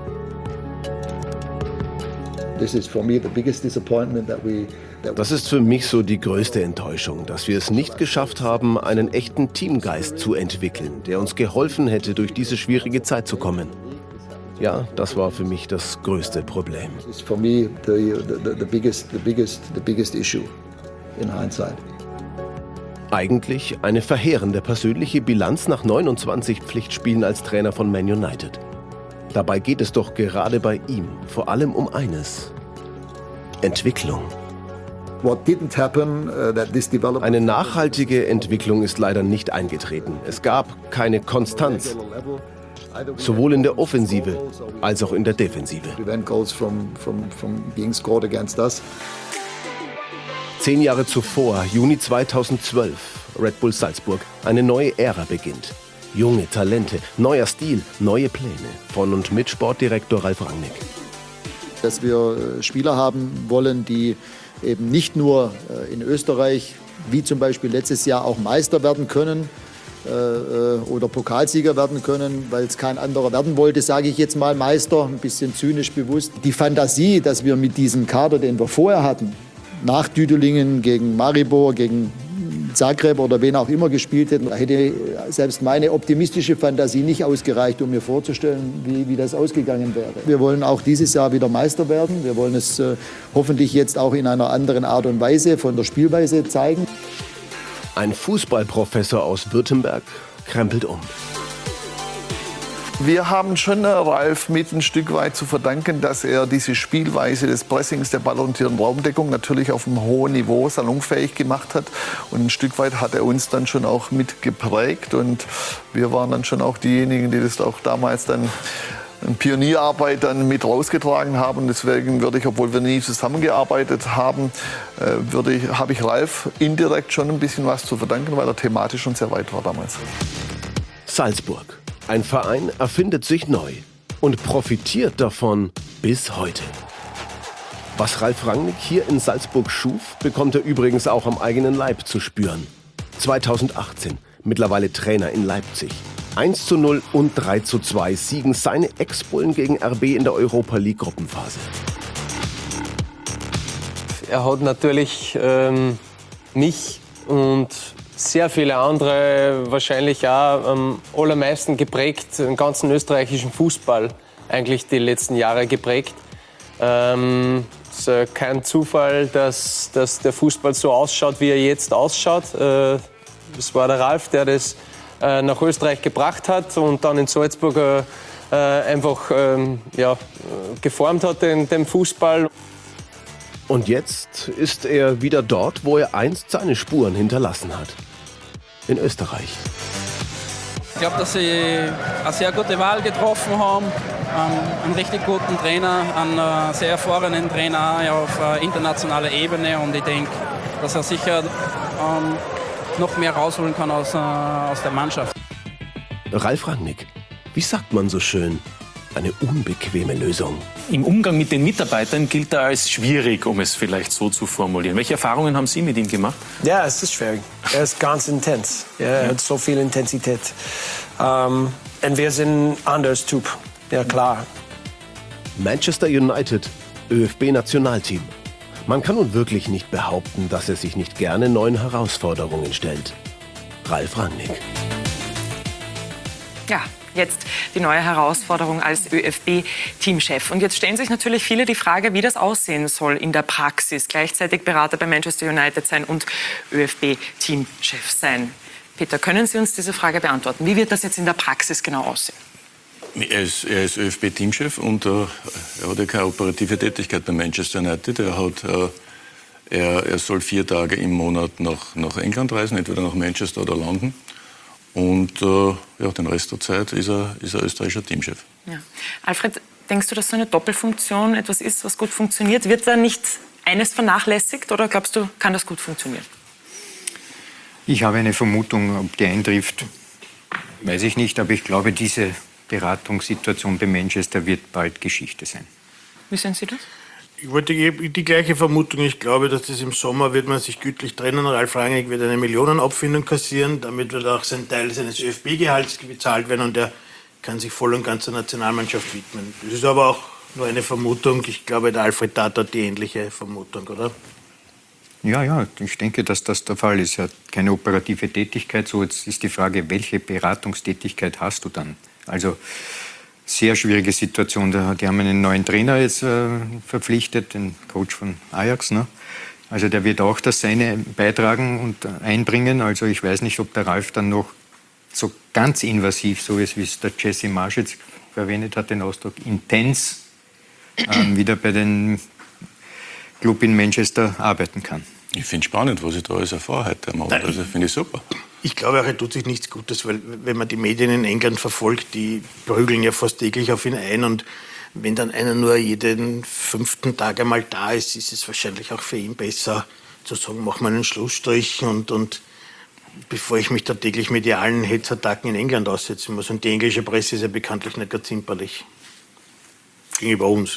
Das ist für mich so die größte Enttäuschung, dass wir es nicht geschafft haben, einen echten Teamgeist zu entwickeln, der uns geholfen hätte, durch diese schwierige Zeit zu kommen. Ja, das war für mich das größte Problem. Das ist für mich the biggest issue in hindsight. Eigentlich eine verheerende persönliche Bilanz nach 29 Pflichtspielen als Trainer von Man United. Dabei geht es doch gerade bei ihm vor allem um eines: Entwicklung. Eine nachhaltige Entwicklung ist leider nicht eingetreten. Es gab keine Konstanz, sowohl in der Offensive als auch in der Defensive. 10 Jahre zuvor, Juni 2012, Red Bull Salzburg, eine neue Ära beginnt. Junge Talente, neuer Stil, neue Pläne. Von und mit Sportdirektor Ralf Rangnick. Dass wir Spieler haben wollen, die eben nicht nur in Österreich, wie zum Beispiel letztes Jahr, auch Meister werden können oder Pokalsieger werden können, weil es kein anderer werden wollte, sage ich jetzt mal Meister, ein bisschen zynisch bewusst. Die Fantasie, dass wir mit diesem Kader, den wir vorher hatten, nach Düdelingen gegen Maribor, gegen Zagreb oder wen auch immer gespielt hätten, hätte selbst meine optimistische Fantasie nicht ausgereicht, um mir vorzustellen, wie das ausgegangen wäre. Wir wollen auch dieses Jahr wieder Meister werden. Wir wollen es hoffentlich jetzt auch in einer anderen Art und Weise von der Spielweise zeigen. Ein Fußballprofessor aus Württemberg krempelt um. Wir haben schon Ralf mit ein Stück weit zu verdanken, dass er diese Spielweise des Pressings, der ballorientierten Raumdeckung natürlich auf einem hohen Niveau salonfähig gemacht hat. Und ein Stück weit hat er uns dann schon auch mit geprägt. Und wir waren dann schon auch diejenigen, die das auch damals dann in Pionierarbeit dann mit rausgetragen haben. Und deswegen würde ich, obwohl wir nie zusammengearbeitet haben, habe ich Ralf indirekt schon ein bisschen was zu verdanken, weil er thematisch schon sehr weit war damals. Salzburg. Ein Verein erfindet sich neu und profitiert davon bis heute. Was Ralf Rangnick hier in Salzburg schuf, bekommt er übrigens auch am eigenen Leib zu spüren. 2018, mittlerweile Trainer in Leipzig. 1:0 und 3:2 siegen seine Ex-Bullen gegen RB in der Europa League Gruppenphase. Er hat natürlich mich und sehr viele andere wahrscheinlich auch am allermeisten geprägt, den ganzen österreichischen Fußball eigentlich die letzten Jahre geprägt. Es ist kein Zufall, dass der Fußball so ausschaut, wie er jetzt ausschaut. Es war der Ralf, der das nach Österreich gebracht hat und dann in Salzburg einfach geformt hat, den Fußball. Und jetzt ist er wieder dort, wo er einst seine Spuren hinterlassen hat. In Österreich. Ich glaube, dass sie eine sehr gute Wahl getroffen haben. Einen richtig guten Trainer, einen sehr erfahrenen Trainer auf internationaler Ebene. Und ich denke, dass er sicher noch mehr rausholen kann aus der Mannschaft. Ralf Rangnick, wie sagt man so schön? Eine unbequeme Lösung. Im Umgang mit den Mitarbeitern gilt er als schwierig, um es vielleicht so zu formulieren. Welche Erfahrungen haben Sie mit ihm gemacht? Ja, es ist schwierig. Er ist ganz intens. Er hat so viel Intensität. Und wir sind anders Typ. Ja, klar. Manchester United, ÖFB-Nationalteam. Man kann nun wirklich nicht behaupten, dass er sich nicht gerne neuen Herausforderungen stellt. Ralf Rangnick. Ja, jetzt die neue Herausforderung als ÖFB-Teamchef. Und jetzt stellen sich natürlich viele die Frage, wie das aussehen soll in der Praxis. Gleichzeitig Berater bei Manchester United sein und ÖFB-Teamchef sein. Peter, können Sie uns diese Frage beantworten? Wie wird das jetzt in der Praxis genau aussehen? Er ist ÖFB-Teamchef und er hat ja keine operative Tätigkeit bei Manchester United. Er soll 4 Tage im Monat nach England reisen, entweder nach Manchester oder London. Und den Rest der Zeit ist er österreichischer Teamchef. Ja. Alfred, denkst du, dass so eine Doppelfunktion etwas ist, was gut funktioniert? Wird da nicht eines vernachlässigt oder glaubst du, kann das gut funktionieren? Ich habe eine Vermutung, ob die eintrifft, weiß ich nicht, aber ich glaube, diese Beratungssituation bei Manchester wird bald Geschichte sein. Wie sehen Sie das? Ich wollte die gleiche Vermutung. Ich glaube, dass das im Sommer wird man sich gütlich trennen. Ralf Rangnick wird eine Millionenabfindung kassieren. Damit wird auch sein Teil seines ÖFB-Gehalts bezahlt werden und er kann sich voll und ganz der Nationalmannschaft widmen. Das ist aber auch nur eine Vermutung. Ich glaube, der Alfred Tat hat die ähnliche Vermutung, oder? Ja, ich denke, dass das der Fall ist. Er hat keine operative Tätigkeit. So, jetzt ist die Frage, welche Beratungstätigkeit hast du dann? Also sehr schwierige Situation. Die haben einen neuen Trainer jetzt verpflichtet, den Coach von Ajax. Ne? Also der wird auch das Seine beitragen und einbringen. Also ich weiß nicht, ob der Ralf dann noch so ganz invasiv, so ist, wie es der Jesse Marsch jetzt verwendet hat, den Ausdruck intens, wieder bei den Club in Manchester arbeiten kann. Ich finde es spannend, was ich da alles erfahre heute am Abend. Also finde ich super. Ich glaube auch, er tut sich nichts Gutes, weil wenn man die Medien in England verfolgt, die prügeln ja fast täglich auf ihn ein und wenn dann einer nur jeden 5. Tag einmal da ist, ist es wahrscheinlich auch für ihn besser zu sagen, mach mal einen Schlussstrich und bevor ich mich da täglich medialen Hetzattacken in England aussetzen muss. Und die englische Presse ist ja bekanntlich nicht ganz zimperlich gegenüber uns.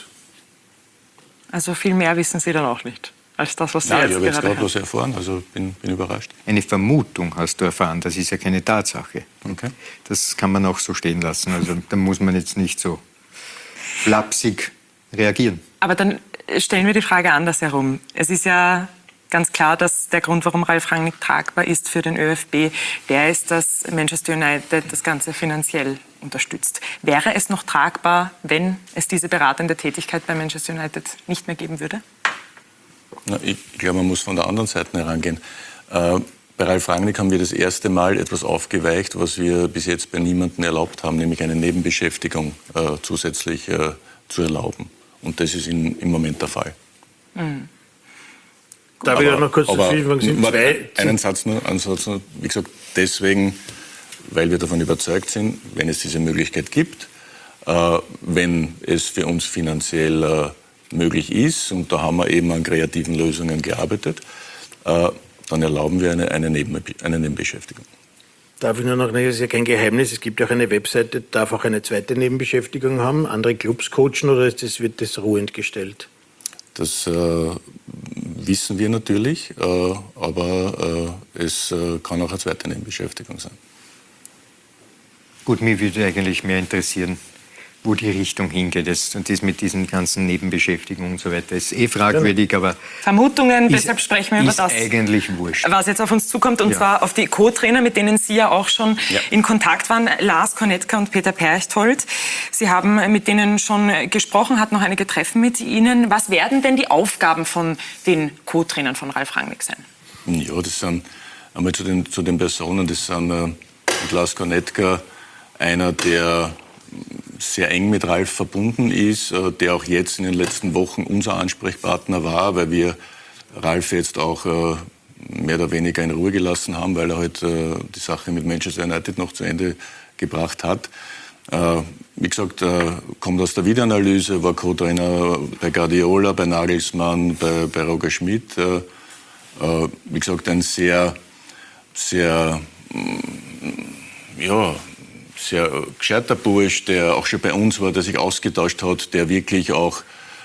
Also viel mehr wissen Sie dann auch nicht als das, was Sie Nein, jetzt ich habe jetzt gerade gerade was erfahren, also bin überrascht. Eine Vermutung hast du erfahren, das ist ja keine Tatsache. Okay. Das kann man auch so stehen lassen. Also da muss man jetzt nicht so flapsig reagieren. Aber dann stellen wir die Frage andersherum. Es ist ja ganz klar, dass der Grund, warum Ralf Rangnick tragbar ist für den ÖFB, der ist, dass Manchester United das Ganze finanziell unterstützt. Wäre es noch tragbar, wenn es diese beratende Tätigkeit bei Manchester United nicht mehr geben würde? Na, ich glaube, man muss von der anderen Seite herangehen. Bei Ralf Rangnick haben wir das erste Mal etwas aufgeweicht, was wir bis jetzt bei niemandem erlaubt haben, nämlich eine Nebenbeschäftigung zusätzlich zu erlauben. Und das ist im Moment der Fall. Mhm. Darf ich auch noch kurz einen Satz nur, wie gesagt, deswegen, weil wir davon überzeugt sind, wenn es diese Möglichkeit gibt, wenn es für uns finanziell möglich ist, und da haben wir eben an kreativen Lösungen gearbeitet, dann erlauben wir eine Nebenbeschäftigung. Darf ich nur noch, das ist ja kein Geheimnis, es gibt ja auch eine Webseite, darf auch eine zweite Nebenbeschäftigung haben, andere Clubs coachen, oder wird das ruhend gestellt? Das wissen wir natürlich, aber es kann auch eine zweite Nebenbeschäftigung sein. Gut, mich würde eigentlich mehr interessieren, wo die Richtung hingeht. Und das mit diesen ganzen Nebenbeschäftigungen und so weiter ist fragwürdig, aber Vermutungen, deshalb sprechen wir über das, eigentlich wurscht. Was jetzt auf uns zukommt, und zwar auf die Co-Trainer, mit denen Sie ja auch schon in Kontakt waren, Lars Kornetka und Peter Perchtoldt. Sie haben mit denen schon gesprochen, hatten noch einige Treffen mit Ihnen. Was werden denn die Aufgaben von den Co-Trainern von Ralf Rangnick sein? Ja, das sind einmal zu den Personen, das sind Lars Kornetka, einer, der sehr eng mit Ralf verbunden ist, der auch jetzt in den letzten Wochen unser Ansprechpartner war, weil wir Ralf jetzt auch mehr oder weniger in Ruhe gelassen haben, weil er halt die Sache mit Manchester United noch zu Ende gebracht hat. Wie gesagt, kommt aus der Videoanalyse, war Co-Trainer bei Guardiola, bei Nagelsmann, bei Roger Schmidt. Wie gesagt, ein sehr gescheiter Bursch, der auch schon bei uns war, der sich ausgetauscht hat, der wirklich auch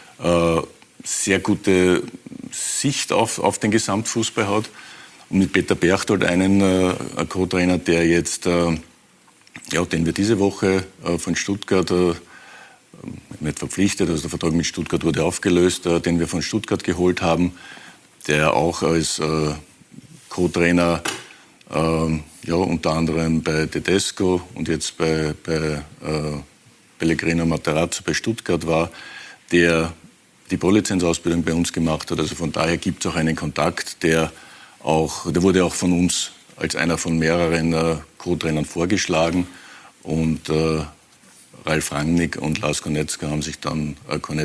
sehr gute Sicht auf den Gesamtfußball hat. Und mit Peter Perchtoldt einen Co-Trainer, der jetzt, den wir diese Woche von Stuttgart nicht verpflichtet, also der Vertrag mit Stuttgart wurde aufgelöst, den wir von Stuttgart geholt haben, der auch als Co-Trainer unter anderem bei Tedesco und jetzt bei Pellegrino Matarazzo bei Stuttgart war, der die Pro-Lizenz-Ausbildung bei uns gemacht hat. Also von daher gibt es auch einen Kontakt, der wurde auch von uns als einer von mehreren Co-Trainern vorgeschlagen. Und Ralf Rangnick und Lars Kornetka haben sich dann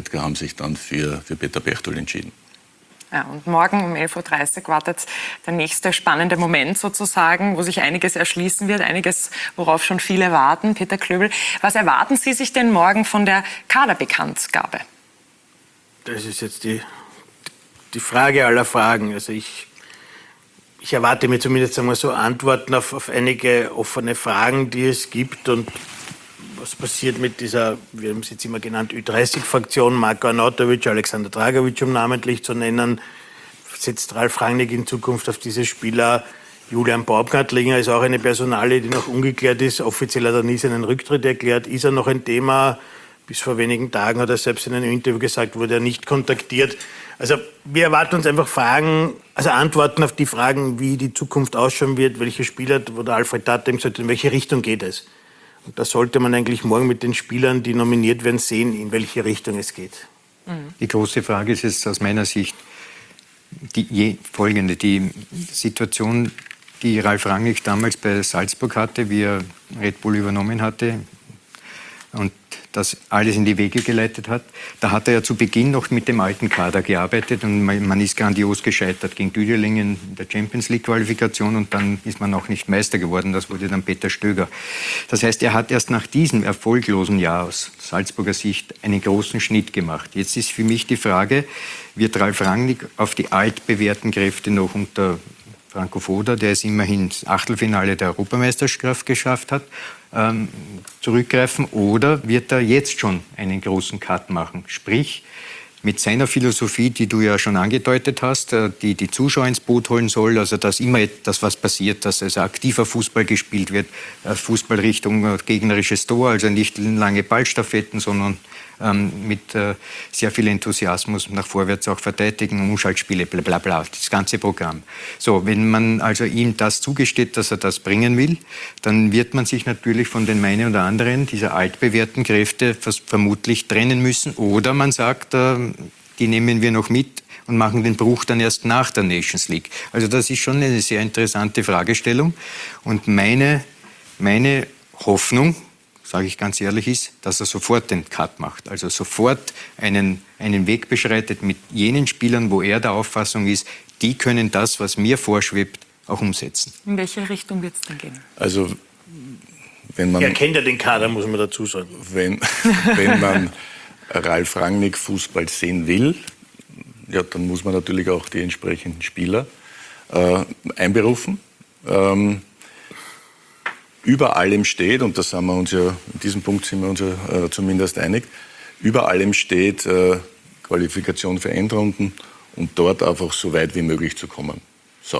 für Peter Perchtoldt entschieden. Ja, und morgen um 11.30 Uhr wartet der nächste spannende Moment sozusagen, wo sich einiges erschließen wird, einiges, worauf schon viele warten. Peter Klöbel, was erwarten Sie sich denn morgen von der Kaderbekanntgabe? Das ist jetzt die Frage aller Fragen. Also ich erwarte mir zumindest einmal so Antworten auf einige offene Fragen, die es gibt, und was passiert mit dieser, wir haben es jetzt immer genannt, Ü30-Fraktion, Marko Arnautovic, Alexander Dragovic, um namentlich zu nennen. Setzt Ralf Rangnick in Zukunft auf diese Spieler? Julian Baumgartlinger ist auch eine Personalie, die noch ungeklärt ist. Offiziell hat er nie seinen Rücktritt erklärt. Ist er noch ein Thema? Bis vor wenigen Tagen hat er selbst in einem Interview gesagt, wurde er nicht kontaktiert. Also wir erwarten uns einfach Antworten auf die Fragen, wie die Zukunft ausschauen wird, welche Spieler, wo der Alfred Tata ihm sagt, in welche Richtung geht es. Und da sollte man eigentlich morgen mit den Spielern, die nominiert werden, sehen, in welche Richtung es geht. Die große Frage ist jetzt aus meiner Sicht folgende. Die Situation, die Ralf Rangnick damals bei Salzburg hatte, wie er Red Bull übernommen hatte und das alles in die Wege geleitet hat. Da hat er ja zu Beginn noch mit dem alten Kader gearbeitet und man ist grandios gescheitert gegen Düdeling in der Champions-League-Qualifikation und dann ist man auch nicht Meister geworden. Das wurde dann Peter Stöger. Das heißt, er hat erst nach diesem erfolglosen Jahr aus Salzburger Sicht einen großen Schnitt gemacht. Jetzt ist für mich die Frage, wird Ralf Rangnick auf die altbewährten Kräfte noch unter Franco Foda, der es immerhin ins Achtelfinale der Europameisterschaft geschafft hat, zurückgreifen, oder wird er jetzt schon einen großen Cut machen? Sprich, mit seiner Philosophie, die du ja schon angedeutet hast, die Zuschauer ins Boot holen soll, also dass immer etwas, was passiert, dass also aktiver Fußball gespielt wird, Fußball Richtung gegnerisches Tor, also nicht lange Ballstaffetten, sondern mit sehr viel Enthusiasmus nach vorwärts auch verteidigen, Umschaltspiele, bla bla bla, das ganze Programm. So, wenn man also ihm das zugesteht, dass er das bringen will, dann wird man sich natürlich von den einen oder anderen dieser altbewährten Kräfte vermutlich trennen müssen. Oder man sagt, die nehmen wir noch mit und machen den Bruch dann erst nach der Nations League. Also das ist schon eine sehr interessante Fragestellung. Und meine Hoffnung, sage ich ganz ehrlich, ist, dass er sofort den Cut macht. Also sofort einen Weg beschreitet mit jenen Spielern, wo er der Auffassung ist, die können das, was mir vorschwebt, auch umsetzen. In welche Richtung wird es denn gehen? Also, wenn man... Er kennt ja den Kader, muss man dazu sagen. Wenn man Ralf Rangnick Fußball sehen will, ja, dann muss man natürlich auch die entsprechenden Spieler einberufen. Über allem steht, und das sind wir uns ja, in diesem Punkt sind wir uns ja zumindest einig, über allem steht Qualifikation für Endrunden und dort einfach so weit wie möglich zu kommen. So.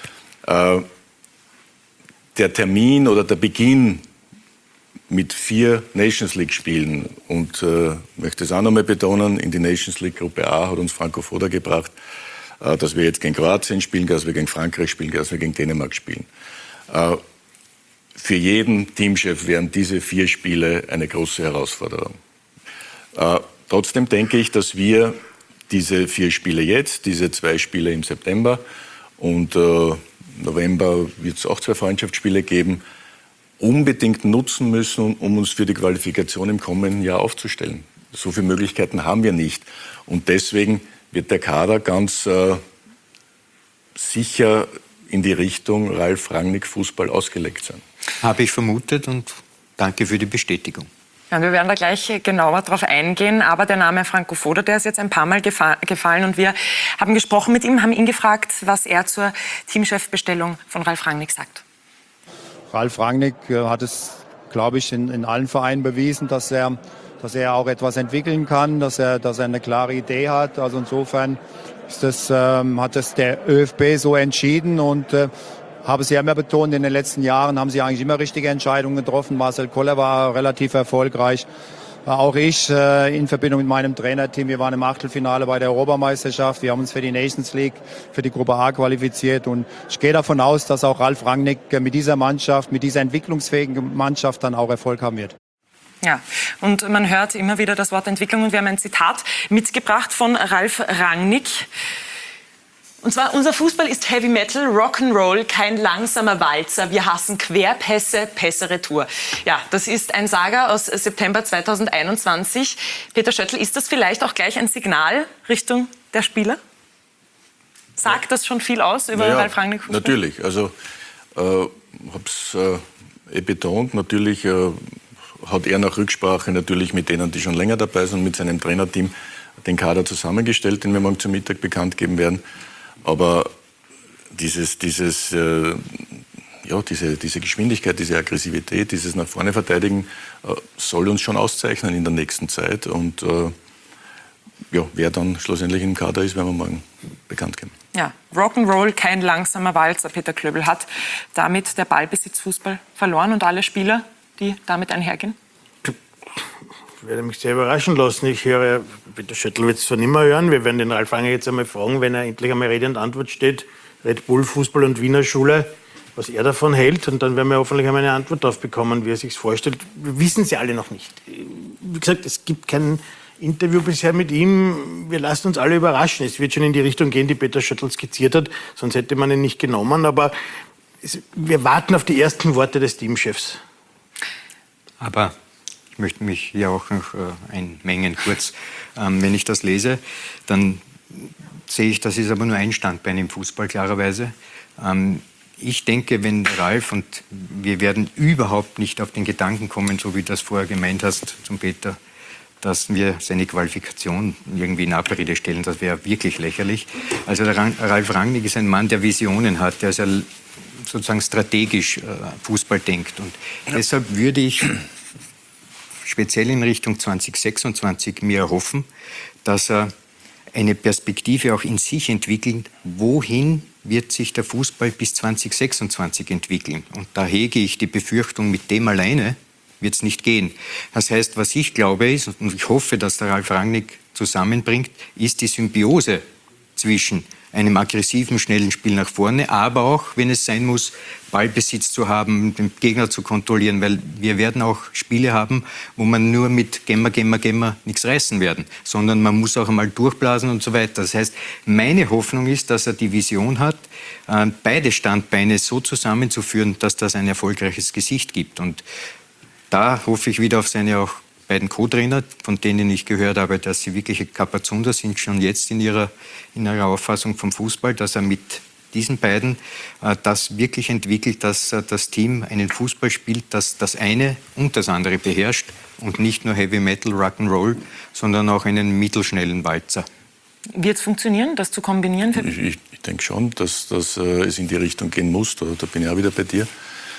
Der Termin oder der Beginn mit 4 Nations League Spielen und möchte es auch nochmal betonen, in die Nations League Gruppe A hat uns Franco Foda gebracht, dass wir jetzt gegen Kroatien spielen, dass wir gegen Frankreich spielen, dass wir gegen Dänemark spielen. Für jeden Teamchef wären diese 4 Spiele eine große Herausforderung. Trotzdem denke ich, dass wir diese 4 Spiele jetzt, diese 2 Spiele im September und November wird es auch 2 Freundschaftsspiele geben, unbedingt nutzen müssen, um uns für die Qualifikation im kommenden Jahr aufzustellen. So viele Möglichkeiten haben wir nicht. Und deswegen wird der Kader ganz sicher in die Richtung Ralf Rangnick Fußball ausgelegt sein. Habe ich vermutet und danke für die Bestätigung. Ja, wir werden da gleich genauer drauf eingehen, aber der Name Franco Foda, der ist jetzt ein paar Mal gefallen und wir haben gesprochen mit ihm, haben ihn gefragt, was er zur Teamchefbestellung von Ralf Rangnick sagt. Ralf Rangnick hat es, glaube ich, in allen Vereinen bewiesen, dass er auch etwas entwickeln kann, dass er eine klare Idee hat. Also insofern hat es der ÖFB so entschieden und habe es ja immer betont, in den letzten Jahren haben sie eigentlich immer richtige Entscheidungen getroffen. Marcel Koller war relativ erfolgreich. Auch ich in Verbindung mit meinem Trainerteam. Wir waren im Achtelfinale bei der Europameisterschaft. Wir haben uns für die Nations League, für die Gruppe A qualifiziert. Und ich gehe davon aus, dass auch Ralf Rangnick mit dieser Mannschaft, mit dieser entwicklungsfähigen Mannschaft dann auch Erfolg haben wird. Ja, und man hört immer wieder das Wort Entwicklung und wir haben ein Zitat mitgebracht von Ralf Rangnick. Und zwar, unser Fußball ist Heavy Metal, Rock'n'Roll, kein langsamer Walzer. Wir hassen Querpässe, Pässe retour. Ja, das ist ein Saga aus September 2021. Peter Schöttl, ist das vielleicht auch gleich ein Signal Richtung der Spieler? Sagt das schon viel aus über Ralf Rangnick Fußball? Natürlich. Also, habe es betont, natürlich hat er nach Rücksprache natürlich mit denen, die schon länger dabei sind, mit seinem Trainerteam den Kader zusammengestellt, den wir morgen zum Mittag bekannt geben werden. Aber diese Geschwindigkeit, diese Aggressivität, dieses nach vorne verteidigen soll uns schon auszeichnen in der nächsten Zeit. Und wer dann schlussendlich im Kader ist, werden wir morgen bekannt geben. Ja, Rock'n'Roll, kein langsamer Walzer. Peter Klöbel hat damit der Ballbesitzfußball verloren und alle Spieler, die damit einhergehen? Ich werde mich sehr überraschen lassen. Ich höre, Peter Schöttl wird es zwar nicht mehr hören, wir werden den Ralf Rangnick jetzt einmal fragen, wenn er endlich einmal Rede und Antwort steht, Red Bull, Fußball und Wiener Schule, was er davon hält. Und dann werden wir hoffentlich einmal eine Antwort darauf bekommen, wie er sich vorstellt. Wir wissen sie alle noch nicht. Wie gesagt, es gibt kein Interview bisher mit ihm. Wir lassen uns alle überraschen. Es wird schon in die Richtung gehen, die Peter Schöttl skizziert hat, sonst hätte man ihn nicht genommen. Aber wir warten auf die ersten Worte des Teamchefs. Aber ich möchte mich hier auch noch einmengen kurz. Wenn ich das lese, dann sehe ich, das ist aber nur ein Standbein im Fußball, klarerweise. Ich denke, wenn Ralf, und wir werden überhaupt nicht auf den Gedanken kommen, so wie du das vorher gemeint hast zum Peter, dass wir seine Qualifikation irgendwie in Abrede stellen, das wäre wirklich lächerlich. Also der Ralf Rangnick ist ein Mann, der Visionen hat, der sehr sozusagen strategisch Fußball denkt. Und deshalb würde ich speziell in Richtung 2026 mir erhoffen, dass er eine Perspektive auch in sich entwickelt, wohin wird sich der Fußball bis 2026 entwickeln. Und da hege ich die Befürchtung, mit dem alleine wird es nicht gehen. Das heißt, was ich glaube ist, und ich hoffe, dass der Ralf Rangnick zusammenbringt, ist die Symbiose zwischen einem aggressiven, schnellen Spiel nach vorne, aber auch, wenn es sein muss, Ballbesitz zu haben, den Gegner zu kontrollieren, weil wir werden auch Spiele haben, wo man nur mit Gemma nichts reißen werden, sondern man muss auch einmal durchblasen und so weiter. Das heißt, meine Hoffnung ist, dass er die Vision hat, beide Standbeine so zusammenzuführen, dass das ein erfolgreiches Gesicht gibt. Und da hoffe ich wieder auf seine auch beiden Co-Trainer, von denen ich gehört habe, dass sie wirkliche Kapazunder sind, schon jetzt in ihrer Auffassung vom Fußball, dass er mit diesen beiden das wirklich entwickelt, dass das Team einen Fußball spielt, das das eine und das andere beherrscht und nicht nur Heavy Metal, Rock'n'Roll, sondern auch einen mittelschnellen Walzer. Wird es funktionieren, das zu kombinieren? Ich denke schon, dass es in die Richtung gehen muss. Da bin ich auch wieder bei dir.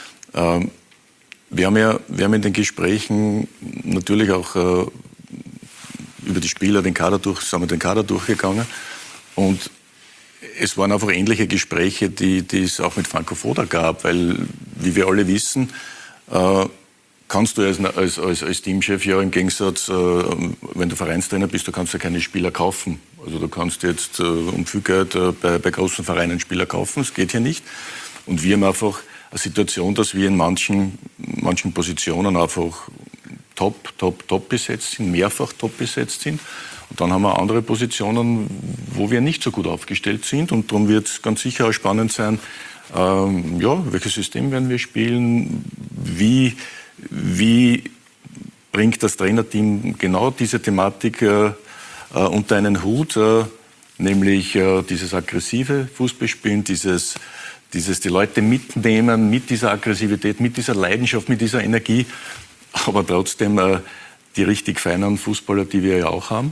Wir haben in den Gesprächen natürlich auch über die Spieler sind wir den Kader durchgegangen. Und es waren einfach ähnliche Gespräche, die es auch mit Franco Foda gab, weil, wie wir alle wissen, kannst du als Teamchef ja im Gegensatz, wenn du Vereinstrainer bist, du kannst ja keine Spieler kaufen. Also du kannst jetzt um viel Geld bei großen Vereinen Spieler kaufen, das geht hier nicht. Und wir haben einfach eine Situation, dass wir in manchen Positionen einfach top besetzt sind, mehrfach top besetzt sind. Und dann haben wir andere Positionen, wo wir nicht so gut aufgestellt sind. Und darum wird es ganz sicher auch spannend sein, welches System werden wir spielen, wie bringt das Trainerteam genau diese Thematik unter einen Hut, nämlich dieses aggressive Fußballspielen, dieses die Leute mitnehmen mit dieser Aggressivität, mit dieser Leidenschaft, mit dieser Energie, aber trotzdem die richtig feinen Fußballer, die wir ja auch haben,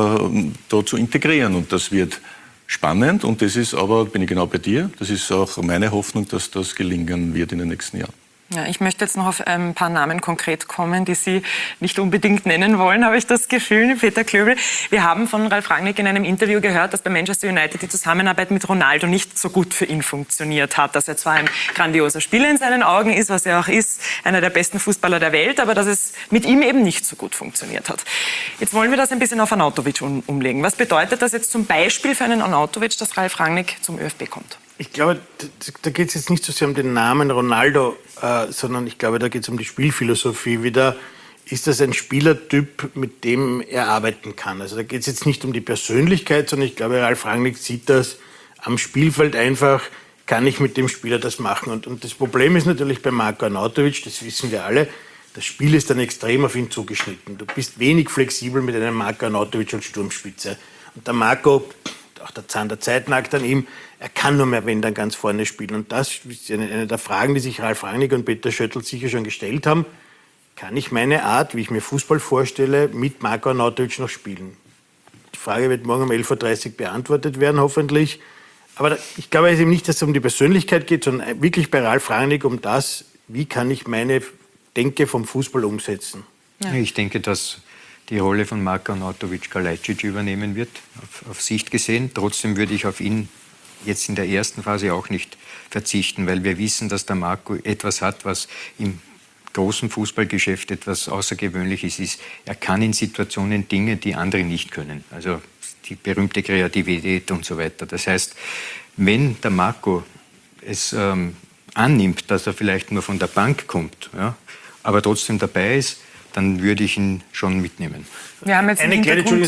da zu integrieren. Und das wird spannend und das ist aber, bin ich genau bei dir, das ist auch meine Hoffnung, dass das gelingen wird in den nächsten Jahren. Ja, ich möchte jetzt noch auf ein paar Namen konkret kommen, die Sie nicht unbedingt nennen wollen, habe ich das Gefühl, Peter Klöbel. Wir haben von Ralf Rangnick in einem Interview gehört, dass bei Manchester United die Zusammenarbeit mit Ronaldo nicht so gut für ihn funktioniert hat. Dass er zwar ein grandioser Spieler in seinen Augen ist, was er auch ist, einer der besten Fußballer der Welt, aber dass es mit ihm eben nicht so gut funktioniert hat. Jetzt wollen wir das ein bisschen auf Arnautovic umlegen. Was bedeutet das jetzt zum Beispiel für einen Arnautovic, dass Ralf Rangnick zum ÖFB kommt? Ich glaube, da geht es jetzt nicht so sehr um den Namen Ronaldo, sondern ich glaube, da geht es um die Spielphilosophie wieder. Ist das ein Spielertyp, mit dem er arbeiten kann? Also da geht es jetzt nicht um die Persönlichkeit, sondern ich glaube, Ralf Rangnick sieht das am Spielfeld einfach, kann ich mit dem Spieler das machen? Und das Problem ist natürlich bei Marko Arnautovic, das wissen wir alle, das Spiel ist dann extrem auf ihn zugeschnitten. Du bist wenig flexibel mit einem Marko Arnautovic als Sturmspitze. Und der Marko, auch der Zahn der Zeit nagt an ihm, er kann nur mehr, wenn dann ganz vorne spielen. Und das ist eine der Fragen, die sich Ralf Rangnick und Peter Schöttl sicher schon gestellt haben. Kann ich meine Art, wie ich mir Fußball vorstelle, mit Marko Arnautovic noch spielen? Die Frage wird morgen um 11.30 Uhr beantwortet werden, hoffentlich. Aber ich glaube eben nicht, dass es um die Persönlichkeit geht, sondern wirklich bei Ralf Rangnick um das, wie kann ich meine Denke vom Fußball umsetzen. Ja. Ich denke, dass die Rolle von Marko Arnautovic Kalajdzic übernehmen wird, auf Sicht gesehen. Trotzdem würde ich auf ihn jetzt in der ersten Phase auch nicht verzichten, weil wir wissen, dass der Marko etwas hat, was im großen Fußballgeschäft etwas Außergewöhnliches ist. Er kann in Situationen Dinge, die andere nicht können. Also die berühmte Kreativität und so weiter. Das heißt, wenn der Marko es annimmt, dass er vielleicht nur von der Bank kommt, ja, aber trotzdem dabei ist, dann würde ich ihn schon mitnehmen. Wir haben jetzt eine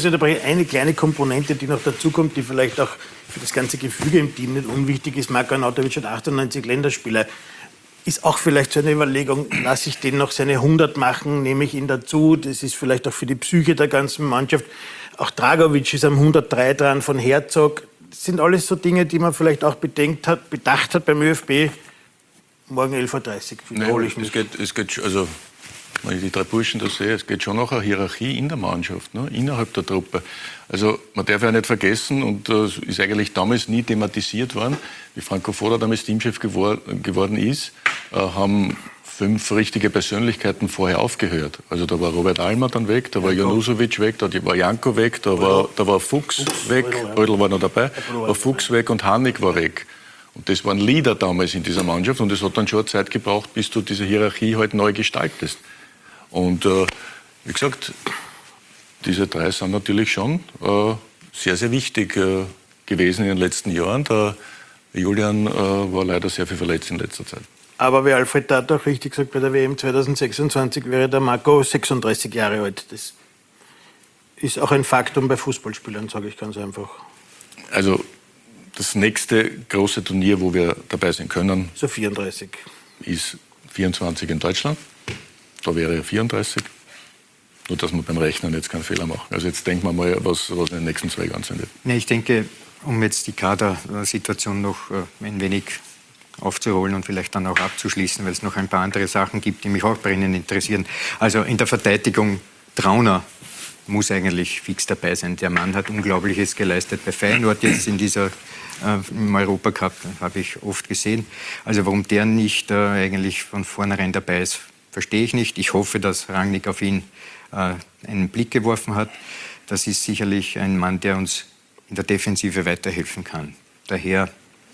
kleine Komponente, die noch dazukommt, die vielleicht auch für das ganze Gefüge im Team nicht unwichtig ist. Marko Arnautovic hat 98 Länderspiele. Ist auch vielleicht so eine Überlegung, lasse ich den noch seine 100 machen, nehme ich ihn dazu. Das ist vielleicht auch für die Psyche der ganzen Mannschaft. Auch Dragovic ist am 103 dran von Herzog. Das sind alles so Dinge, die man vielleicht auch bedacht hat beim ÖFB. Morgen 11.30 Uhr wiederhole ich mich. Es geht, also wenn ich die drei Burschen da sehe, es geht schon noch eine Hierarchie in der Mannschaft, ne, innerhalb der Truppe. Also man darf ja nicht vergessen, und das ist eigentlich damals nie thematisiert worden, wie Franco Foda damals Teamchef geworden ist, haben 5 richtige Persönlichkeiten vorher aufgehört. Also da war Robert Almer dann weg, da war Janusovic weg, da war Janko weg, da war Fuchs weg, Rödl war noch dabei, war Fuchs weg und Hanik war weg. Und das waren Leader damals in dieser Mannschaft und es hat dann schon eine Zeit gebraucht, bis du diese Hierarchie halt neu gestaltest. Und wie gesagt, diese 3 sind natürlich schon sehr, sehr wichtig gewesen in den letzten Jahren. Der Julian war leider sehr viel verletzt in letzter Zeit. Aber wie Alfred Tat auch richtig gesagt, bei der WM 2026 wäre der Marco 36 Jahre alt. Das ist auch ein Faktum bei Fußballspielern, sage ich ganz einfach. Also das nächste große Turnier, wo wir dabei sein können, so 34, ist 24 in Deutschland. Da wäre er 34. Nur, dass wir beim Rechnen jetzt keinen Fehler machen. Also jetzt denken wir mal, was in den nächsten 2 Jahren sein wird. Nee, ich denke, um jetzt die Kadersituation noch ein wenig aufzuholen und vielleicht dann auch abzuschließen, weil es noch ein paar andere Sachen gibt, die mich auch brennend interessieren. Also in der Verteidigung, Trauner muss eigentlich fix dabei sein. Der Mann hat Unglaubliches geleistet bei Feyenoord jetzt in dieser im Europacup, habe ich oft gesehen. Also warum der nicht eigentlich von vornherein dabei ist, verstehe ich nicht. Ich hoffe, dass Rangnick auf ihn einen Blick geworfen hat. Das ist sicherlich ein Mann, der uns in der Defensive weiterhelfen kann. Daher,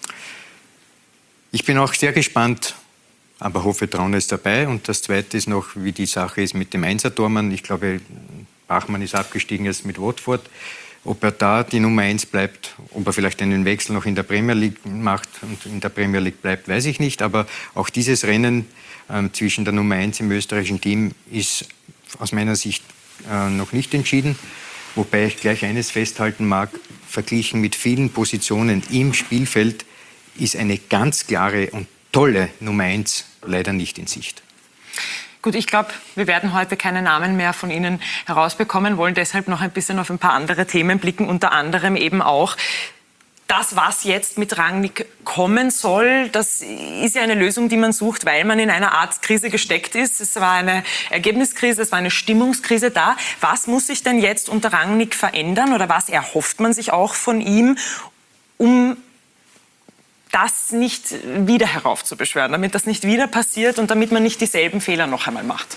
ich bin auch sehr gespannt, aber hoffe, Trauner ist dabei. Und das Zweite ist noch, wie die Sache ist mit dem Einser-Tormann. Ich glaube, Bachmann ist abgestiegen jetzt mit Watford. Ob er da die Nummer 1 bleibt, ob er vielleicht einen Wechsel noch in der Premier League macht und in der Premier League bleibt, weiß ich nicht. Aber auch dieses Rennen zwischen der Nummer 1 im österreichischen Team ist aus meiner Sicht noch nicht entschieden. Wobei ich gleich eines festhalten mag, verglichen mit vielen Positionen im Spielfeld ist eine ganz klare und tolle Nummer 1 leider nicht in Sicht. Gut, ich glaube, wir werden heute keine Namen mehr von Ihnen herausbekommen, wollen deshalb noch ein bisschen auf ein paar andere Themen blicken, unter anderem eben auch das, was jetzt mit Rangnick kommen soll. Das ist ja eine Lösung, die man sucht, weil man in einer Art Krise gesteckt ist. Es war eine Ergebniskrise, es war eine Stimmungskrise da. Was muss sich denn jetzt unter Rangnick verändern oder was erhofft man sich auch von ihm, um das nicht wieder heraufzubeschwören, damit das nicht wieder passiert und damit man nicht dieselben Fehler noch einmal macht?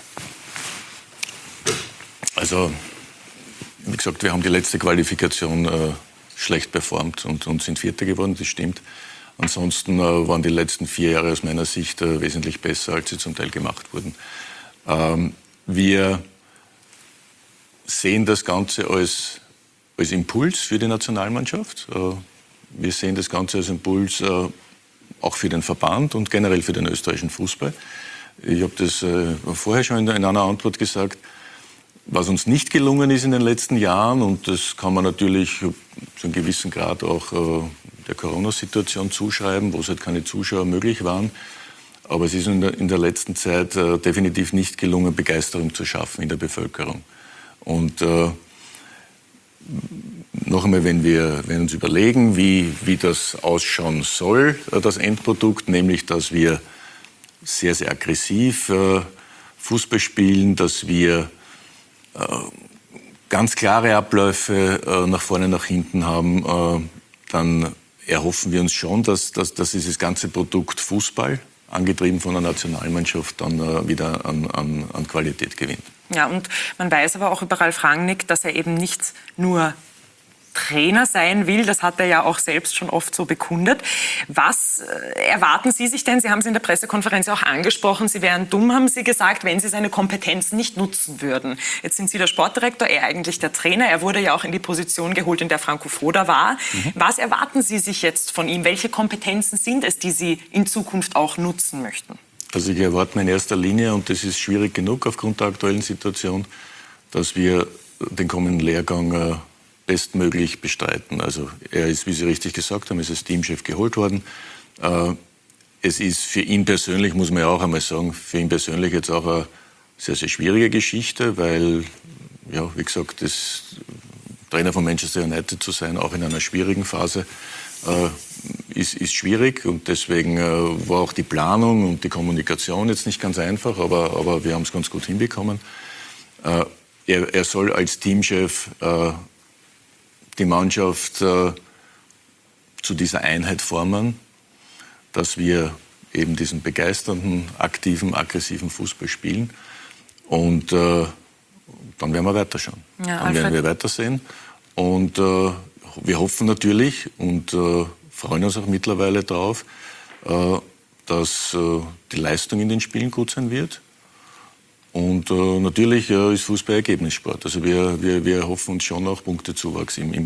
Also, wie gesagt, wir haben die letzte Qualifikation schlecht performt und sind Vierter geworden, das stimmt. Ansonsten waren die letzten 4 Jahre aus meiner Sicht wesentlich besser, als sie zum Teil gemacht wurden. Wir sehen das Ganze als Impuls für die Nationalmannschaft. Wir sehen das Ganze als Impuls auch für den Verband und generell für den österreichischen Fußball. Ich habe das vorher schon in einer Antwort gesagt. Was uns nicht gelungen ist in den letzten Jahren, und das kann man natürlich zu einem gewissen Grad auch der Corona-Situation zuschreiben, wo es halt keine Zuschauer möglich waren. Aber es ist in der letzten Zeit definitiv nicht gelungen, Begeisterung zu schaffen in der Bevölkerung. Und noch einmal, wenn wir uns überlegen, wie das ausschauen soll, das Endprodukt, nämlich, dass wir sehr, sehr aggressiv Fußball spielen, dass wir ganz klare Abläufe nach vorne, nach hinten haben, dann erhoffen wir uns schon, dass dieses ganze Produkt Fußball, angetrieben von der Nationalmannschaft, dann wieder an Qualität gewinnt. Ja, und man weiß aber auch über Ralf Rangnick, dass er eben nicht nur Trainer sein will. Das hat er ja auch selbst schon oft so bekundet. Was erwarten Sie sich denn? Sie haben es in der Pressekonferenz auch angesprochen. Sie wären dumm, haben Sie gesagt, wenn Sie seine Kompetenzen nicht nutzen würden. Jetzt sind Sie der Sportdirektor, er eigentlich der Trainer. Er wurde ja auch in die Position geholt, in der Franco Foda war. Was erwarten Sie sich jetzt von ihm? Welche Kompetenzen sind es, die Sie in Zukunft auch nutzen möchten? Also ich erwarte in erster Linie, und das ist schwierig genug aufgrund der aktuellen Situation, dass wir den kommenden Lehrgang bestmöglich bestreiten. Also er ist, wie Sie richtig gesagt haben, ist als Teamchef geholt worden. Es ist für ihn persönlich, muss man ja auch einmal sagen, für ihn persönlich jetzt auch eine sehr, sehr schwierige Geschichte, weil, ja, wie gesagt, das Trainer von Manchester United zu sein, auch in einer schwierigen Phase, ist schwierig, und deswegen war auch die Planung und die Kommunikation jetzt nicht ganz einfach, aber wir haben es ganz gut hinbekommen. Er soll als Teamchef die Mannschaft zu dieser Einheit formen, dass wir eben diesen begeisternden, aktiven, aggressiven Fußball spielen. Und dann werden wir weiterschauen. Ja, dann werden wir weitersehen. Und wir hoffen natürlich und freuen uns auch mittlerweile darauf, dass die Leistung in den Spielen gut sein wird. Und natürlich ist Fußball Ergebnissport. Also wir hoffen uns schon auch Punktezuwachs im Juni.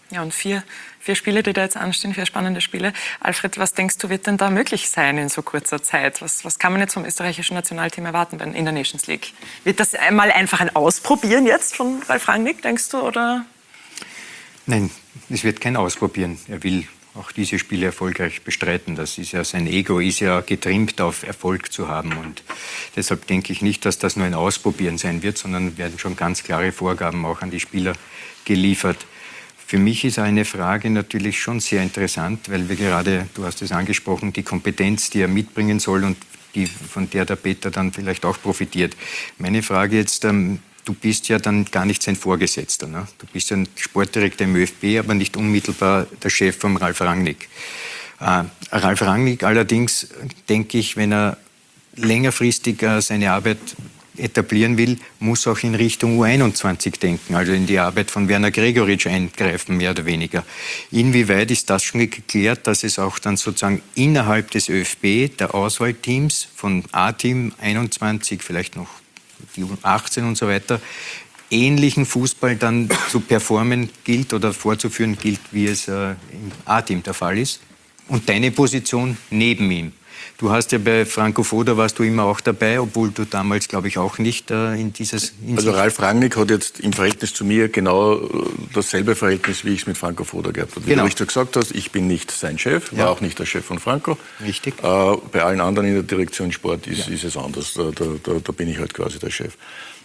Ja, und vier Spiele, die da jetzt anstehen, 4 spannende Spiele. Alfred, was denkst du, wird denn da möglich sein in so kurzer Zeit? Was kann man jetzt vom österreichischen Nationalteam erwarten in der Nations League? Wird das einmal einfach ein Ausprobieren jetzt von Ralf Rangnick, denkst du, oder? Nein, es wird kein Ausprobieren. Er will auch diese Spiele erfolgreich bestreiten. Das ist ja, sein Ego ist ja getrimmt auf Erfolg zu haben. Und deshalb denke ich nicht, dass das nur ein Ausprobieren sein wird, sondern werden schon ganz klare Vorgaben auch an die Spieler geliefert. Für mich ist eine Frage natürlich schon sehr interessant, weil wir gerade, du hast es angesprochen, die Kompetenz, die er mitbringen soll und von der der Peter dann vielleicht auch profitiert. Meine Frage jetzt, du bist ja dann gar nicht sein Vorgesetzter. Ne? Du bist ja ein Sportdirektor im ÖFB, aber nicht unmittelbar der Chef von Ralf Rangnick. Ralf Rangnick allerdings, denke ich, wenn er längerfristig seine Arbeit etablieren will, muss auch in Richtung U21 denken, also in die Arbeit von Werner Gregoritsch eingreifen, mehr oder weniger. Inwieweit ist das schon geklärt, dass es auch dann sozusagen innerhalb des ÖFB, der Auswahlteams von A-Team 21, vielleicht noch die U18 und so weiter, ähnlichen Fußball dann zu performen gilt oder vorzuführen gilt, wie es im A-Team der Fall ist? Und deine Position neben ihm? Du hast ja bei Franco Foda warst du immer auch dabei, obwohl du damals, glaube ich, auch nicht in dieses... Also Ralf Rangnick hat jetzt im Verhältnis zu mir genau dasselbe Verhältnis, wie ich es mit Franco Foda gehabt habe. Wie du richtig gesagt hast, ich bin nicht sein Chef, war auch nicht der Chef von Franco. Richtig. Bei allen anderen in der Direktion Sport ist es anders. Da bin ich halt quasi der Chef.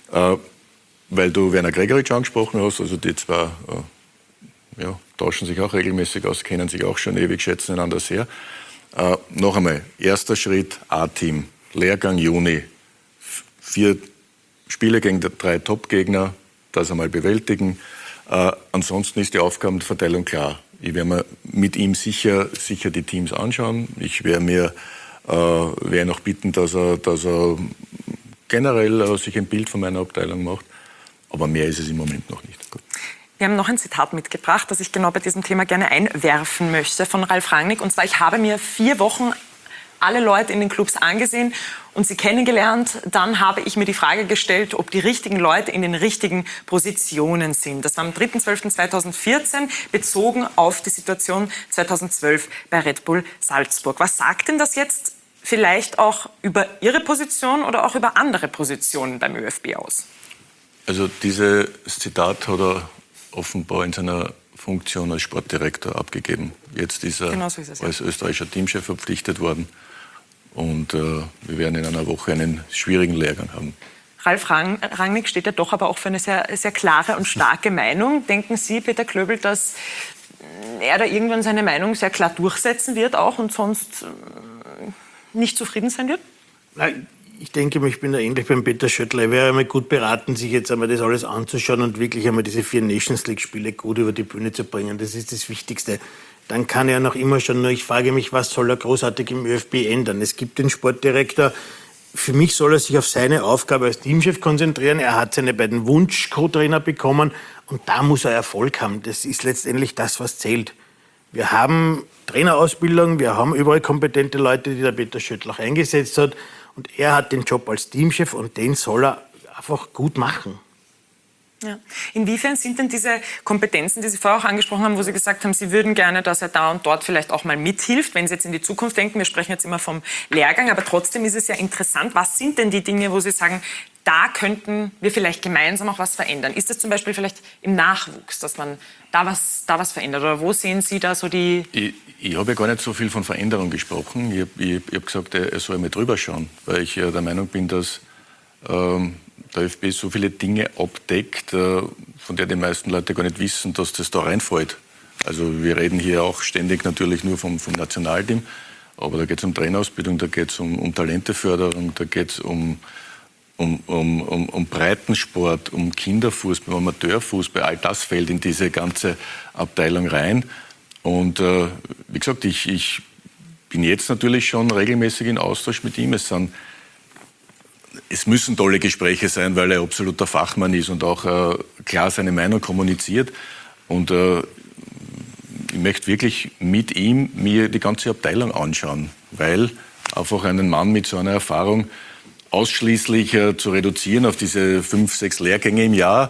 Weil du Werner Gregoritsch angesprochen hast, also die zwei tauschen sich auch regelmäßig aus, kennen sich auch schon ewig, schätzen einander sehr. Noch einmal, erster Schritt, A-Team, Lehrgang Juni, 4 Spiele gegen 3 Top-Gegner, das einmal bewältigen. Ansonsten ist die Aufgabenverteilung klar. Ich werde mir mit ihm sicher die Teams anschauen. Ich werde noch bitten, dass er generell sich ein Bild von meiner Abteilung macht. Aber mehr ist es im Moment noch nicht. Gut. Wir haben noch ein Zitat mitgebracht, das ich genau bei diesem Thema gerne einwerfen möchte von Ralf Rangnick. Und zwar, ich habe mir 4 Wochen alle Leute in den Clubs angesehen und sie kennengelernt. Dann habe ich mir die Frage gestellt, ob die richtigen Leute in den richtigen Positionen sind. Das war am 3.12.2014 bezogen auf die Situation 2012 bei Red Bull Salzburg. Was sagt denn das jetzt vielleicht auch über Ihre Position oder auch über andere Positionen beim ÖFB aus? Also dieses Zitat hat er offenbar in seiner Funktion als Sportdirektor abgegeben. Jetzt ist er als österreichischer Teamchef verpflichtet worden und wir werden in einer Woche einen schwierigen Lehrgang haben. Ralf Rangnick steht ja doch aber auch für eine sehr, sehr klare und starke Meinung. Denken Sie, Peter Klöbel, dass er da irgendwann seine Meinung sehr klar durchsetzen wird auch und sonst nicht zufrieden sein wird? Nein. Ich denke, ich bin da ähnlich beim Peter Schöttler. Er wäre einmal gut beraten, sich jetzt einmal das alles anzuschauen und wirklich einmal diese 4 Nations League-Spiele gut über die Bühne zu bringen. Das ist das Wichtigste. Dann kann er noch immer schon, nur ich frage mich, was soll er großartig im ÖFB ändern? Es gibt den Sportdirektor. Für mich soll er sich auf seine Aufgabe als Teamchef konzentrieren. Er hat seine beiden Wunsch-Co-Trainer bekommen und da muss er Erfolg haben. Das ist letztendlich das, was zählt. Wir haben Trainerausbildung, wir haben überall kompetente Leute, die der Peter Schöttler auch eingesetzt hat. Und er hat den Job als Teamchef und den soll er einfach gut machen. Ja. Inwiefern sind denn diese Kompetenzen, die Sie vorher auch angesprochen haben, wo Sie gesagt haben, Sie würden gerne, dass er da und dort vielleicht auch mal mithilft, wenn Sie jetzt in die Zukunft denken, wir sprechen jetzt immer vom Lehrgang, aber trotzdem ist es ja interessant, was sind denn die Dinge, wo Sie sagen, da könnten wir vielleicht gemeinsam auch was verändern? Ist das zum Beispiel vielleicht im Nachwuchs, dass man da was verändert? Oder wo sehen Sie da so die... Ich habe ja gar nicht so viel von Veränderung gesprochen. Ich hab gesagt, er soll mal drüber schauen, weil ich der Meinung bin, dass der ÖFB so viele Dinge abdeckt, von der die meisten Leute gar nicht wissen, dass das da reinfällt. Also wir reden hier auch ständig natürlich nur vom Nationalteam, aber da geht es um Trainerausbildung, da geht es um Talenteförderung, da geht es um Breitensport, um Kinderfußball, um Amateurfußball, all das fällt in diese ganze Abteilung rein. Und wie gesagt, ich bin jetzt natürlich schon regelmäßig in Austausch mit ihm. Es müssen tolle Gespräche sein, weil er absoluter Fachmann ist und auch klar seine Meinung kommuniziert. Und ich möchte wirklich mit ihm mir die ganze Abteilung anschauen, weil einfach einen Mann mit so einer Erfahrung ausschließlich zu reduzieren auf diese 5, 6 Lehrgänge im Jahr,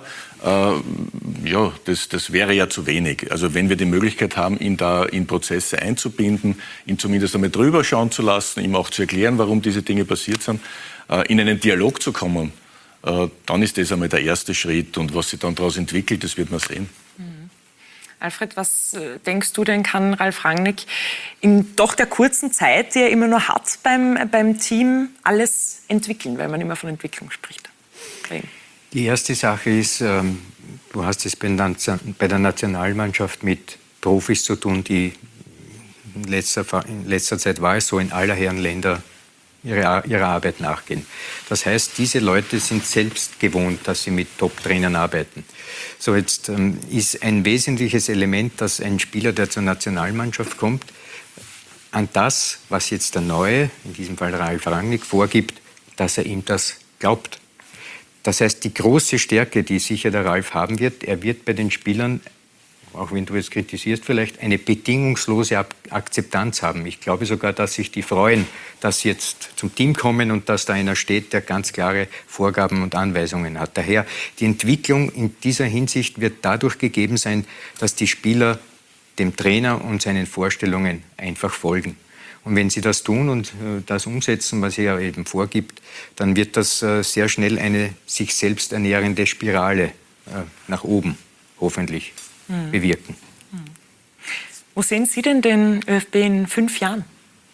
ja, das wäre ja zu wenig. Also wenn wir die Möglichkeit haben, ihn da in Prozesse einzubinden, ihn zumindest einmal drüber schauen zu lassen, ihm auch zu erklären, warum diese Dinge passiert sind, in einen Dialog zu kommen, dann ist das einmal der erste Schritt. Und was sich dann daraus entwickelt, das wird man sehen. Alfred, was denkst du denn, kann Ralf Rangnick in doch der kurzen Zeit, die er immer nur hat beim Team, alles entwickeln, weil man immer von Entwicklung spricht? Die erste Sache ist, du hast es bei der Nationalmannschaft mit Profis zu tun, die in letzter Zeit war es so, in aller Herren Länder ihrer Arbeit nachgehen. Das heißt, diese Leute sind selbst gewohnt, dass sie mit Top-Trainern arbeiten. So, jetzt ist ein wesentliches Element, dass ein Spieler, der zur Nationalmannschaft kommt, an das, was jetzt der Neue, in diesem Fall Ralf Rangnick, vorgibt, dass er ihm das glaubt. Das heißt, die große Stärke, die sicher der Ralf haben wird, er wird bei den Spielern, auch wenn du es kritisierst vielleicht, eine bedingungslose Akzeptanz haben. Ich glaube sogar, dass sich die freuen, dass sie jetzt zum Team kommen und dass da einer steht, der ganz klare Vorgaben und Anweisungen hat. Daher, die Entwicklung in dieser Hinsicht wird dadurch gegeben sein, dass die Spieler dem Trainer und seinen Vorstellungen einfach folgen. Und wenn sie das tun und das umsetzen, was er eben vorgibt, dann wird das sehr schnell eine sich selbst ernährende Spirale nach oben, hoffentlich, bewirken. Wo sehen Sie denn den ÖFB in 5 Jahren?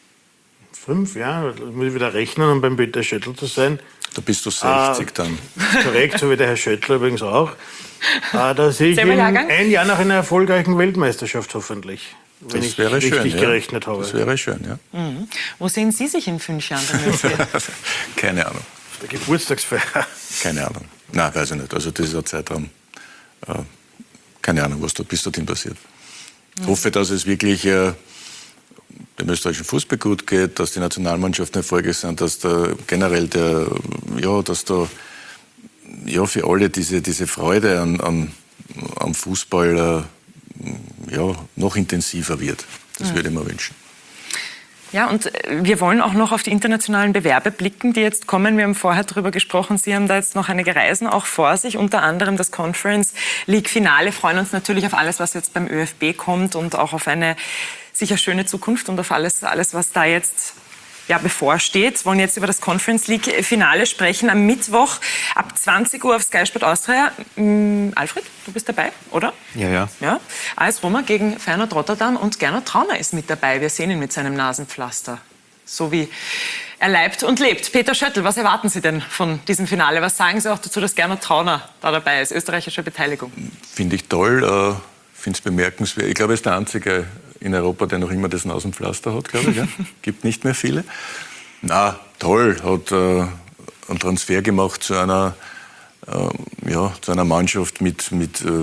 5 Jahre? Da muss ich wieder rechnen, um beim Peter Schöttl zu sein. Da bist du 60 dann. Korrekt, so wie der Herr Schöttl übrigens auch. Da sehe ich ihn ein Jahr nach einer erfolgreichen Weltmeisterschaft hoffentlich. Wenn ich richtig gerechnet habe. Das wäre schön, ja. Wo sehen Sie sich in 5 Jahren? Beim ÖFB? Keine Ahnung. Der Geburtstagsfeier. Keine Ahnung. Nein, weiß ich nicht. Also das ist ein Zeitraum. Keine Ahnung, was da bis dorthin passiert. Ich hoffe, dass es wirklich dem österreichischen Fußball gut geht, dass die Nationalmannschaften erfolgreich sind, dass da generell dass da für alle diese Freude am Fußball noch intensiver wird. Das würde ich mir wünschen. Ja, und wir wollen auch noch auf die internationalen Bewerbe blicken, die jetzt kommen. Wir haben vorher darüber gesprochen, Sie haben da jetzt noch einige Reisen auch vor sich, unter anderem das Conference League-Finale. Freuen uns natürlich auf alles, was jetzt beim ÖFB kommt und auch auf eine sicher schöne Zukunft und auf alles was da jetzt bevorsteht. Wir wollen jetzt über das Conference League-Finale sprechen. Am Mittwoch ab 20 Uhr auf Sky Sport Austria. Alfred, du bist dabei, oder? Ja. AS Roma gegen Feyenoord Rotterdam und Gernot Trauner ist mit dabei. Wir sehen ihn mit seinem Nasenpflaster. So wie er leibt und lebt. Peter Schöttl, was erwarten Sie denn von diesem Finale? Was sagen Sie auch dazu, dass Gernot Trauner da dabei ist? Österreichische Beteiligung. Finde ich toll. Finde es bemerkenswert. Ich glaube, er ist der Einzige in Europa, der noch immer das Nasenpflaster hat, glaube ich. Ja? Gibt nicht mehr viele. Na, toll. Hat einen Transfer gemacht zu einer Mannschaft mit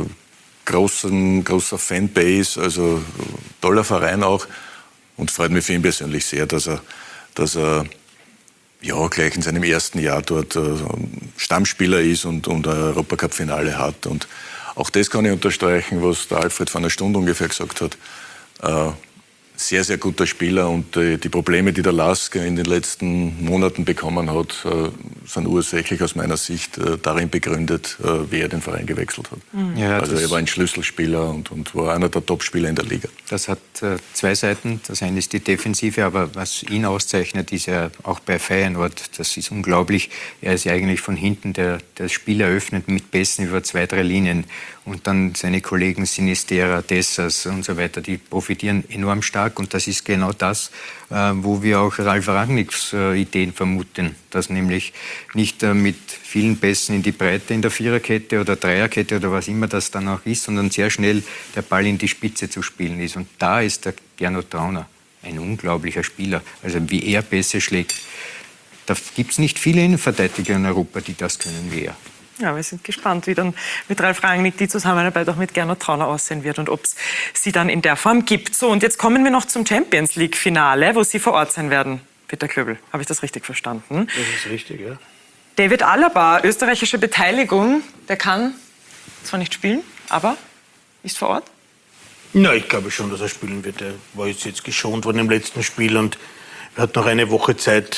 großer Fanbase, also toller Verein auch. Und freut mich für ihn persönlich sehr, dass er gleich in seinem ersten Jahr dort Stammspieler ist und ein Europacup-Finale hat. Und auch das kann ich unterstreichen, was der Alfred vor einer Stunde ungefähr gesagt hat. Sehr, sehr guter Spieler und die Probleme, die der Lask in den letzten Monaten bekommen hat, sind ursächlich aus meiner Sicht darin begründet, wie er den Verein gewechselt hat. Ja, also er war ein Schlüsselspieler und war einer der Topspieler in der Liga. Das hat 2 Seiten. Das eine ist die Defensive, aber was ihn auszeichnet, ist er auch bei Feyenoord. Das ist unglaublich. Er ist ja eigentlich von hinten, der das Spiel eröffnet mit Pässen über 2, 3 Linien. Und dann seine Kollegen Sinistera, Dessers und so weiter, die profitieren enorm stark. Und das ist genau das, wo wir auch Ralf Rangnicks Ideen vermuten. Dass nämlich nicht mit vielen Pässen in die Breite in der Viererkette oder Dreierkette oder was immer das dann auch ist, sondern sehr schnell der Ball in die Spitze zu spielen ist. Und da ist der Gernot Trauner ein unglaublicher Spieler. Also wie er Pässe schlägt. Da gibt es nicht viele Innenverteidiger in Europa, die das können wie er. Ja, wir sind gespannt, wie dann mit Ralf Rangnick die Zusammenarbeit auch mit Gernot Trauner aussehen wird und ob es sie dann in der Form gibt. So, und jetzt kommen wir noch zum Champions League-Finale, wo Sie vor Ort sein werden. Peter Klöbel, habe ich das richtig verstanden? Das ist richtig, ja. David Alaba, österreichische Beteiligung, der kann zwar nicht spielen, aber ist vor Ort? Na, ich glaube schon, dass er spielen wird. Er war jetzt geschont worden im letzten Spiel und hat noch eine Woche Zeit,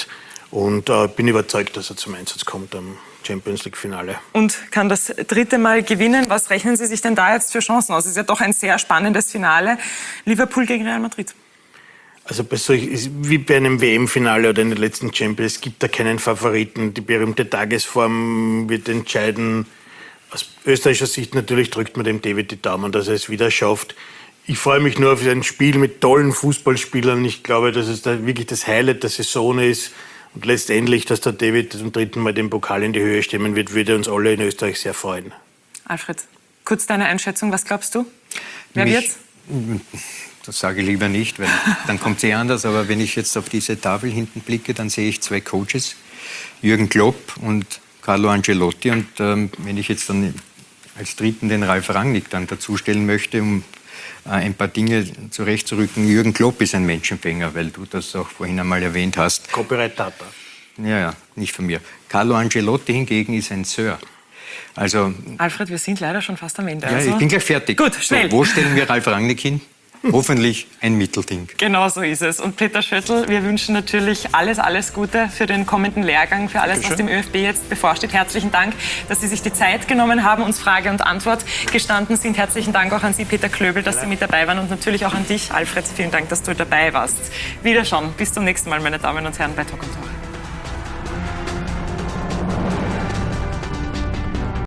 Und bin überzeugt, dass er zum Einsatz kommt am Champions League-Finale. Und kann das 3. Mal gewinnen. Was rechnen Sie sich denn da jetzt für Chancen aus? Es ist ja doch ein sehr spannendes Finale. Liverpool gegen Real Madrid. Also wie bei einem WM-Finale oder in den letzten Champions, es gibt da keinen Favoriten. Die berühmte Tagesform wird entscheiden. Aus österreichischer Sicht natürlich drückt man dem David die Daumen, dass er es wieder schafft. Ich freue mich nur auf ein Spiel mit tollen Fußballspielern. Ich glaube, dass es da wirklich das Highlight der Saison ist. Und letztendlich, dass der David zum 3. Mal den Pokal in die Höhe stemmen wird, würde uns alle in Österreich sehr freuen. Alfred, kurz deine Einschätzung. Was glaubst du? Wer wird's? Das sage ich lieber nicht, weil dann kommt es anders. Aber wenn ich jetzt auf diese Tafel hinten blicke, dann sehe ich 2 Coaches, Jürgen Klopp und Carlo Ancelotti. Und wenn ich jetzt dann als 3. den Ralf Rangnick dann dazustellen möchte, um ein paar Dinge zurechtzurücken. Jürgen Klopp ist ein Menschenfänger, weil du das auch vorhin einmal erwähnt hast. Copyright Tata. Ja, nicht von mir. Carlo Ancelotti hingegen ist ein Sir. Also, Alfred, wir sind leider schon fast am Ende. Ja, ich bin gleich fertig. Gut, schnell. So, wo stellen wir Ralf Rangnick hin? Hoffentlich ein Mittelding. Genau so ist es. Und Peter Schöttl, wir wünschen natürlich alles Gute für den kommenden Lehrgang, für alles, was dem ÖFB jetzt bevorsteht. Herzlichen Dank, dass Sie sich die Zeit genommen haben, uns Frage und Antwort gestanden sind. Herzlichen Dank auch an Sie, Peter Klöbel, dass Sie mit dabei waren und natürlich auch an dich, Alfred. Vielen Dank, dass du dabei warst. Wiederschauen. Bis zum nächsten Mal, meine Damen und Herren, bei Talk & Talk.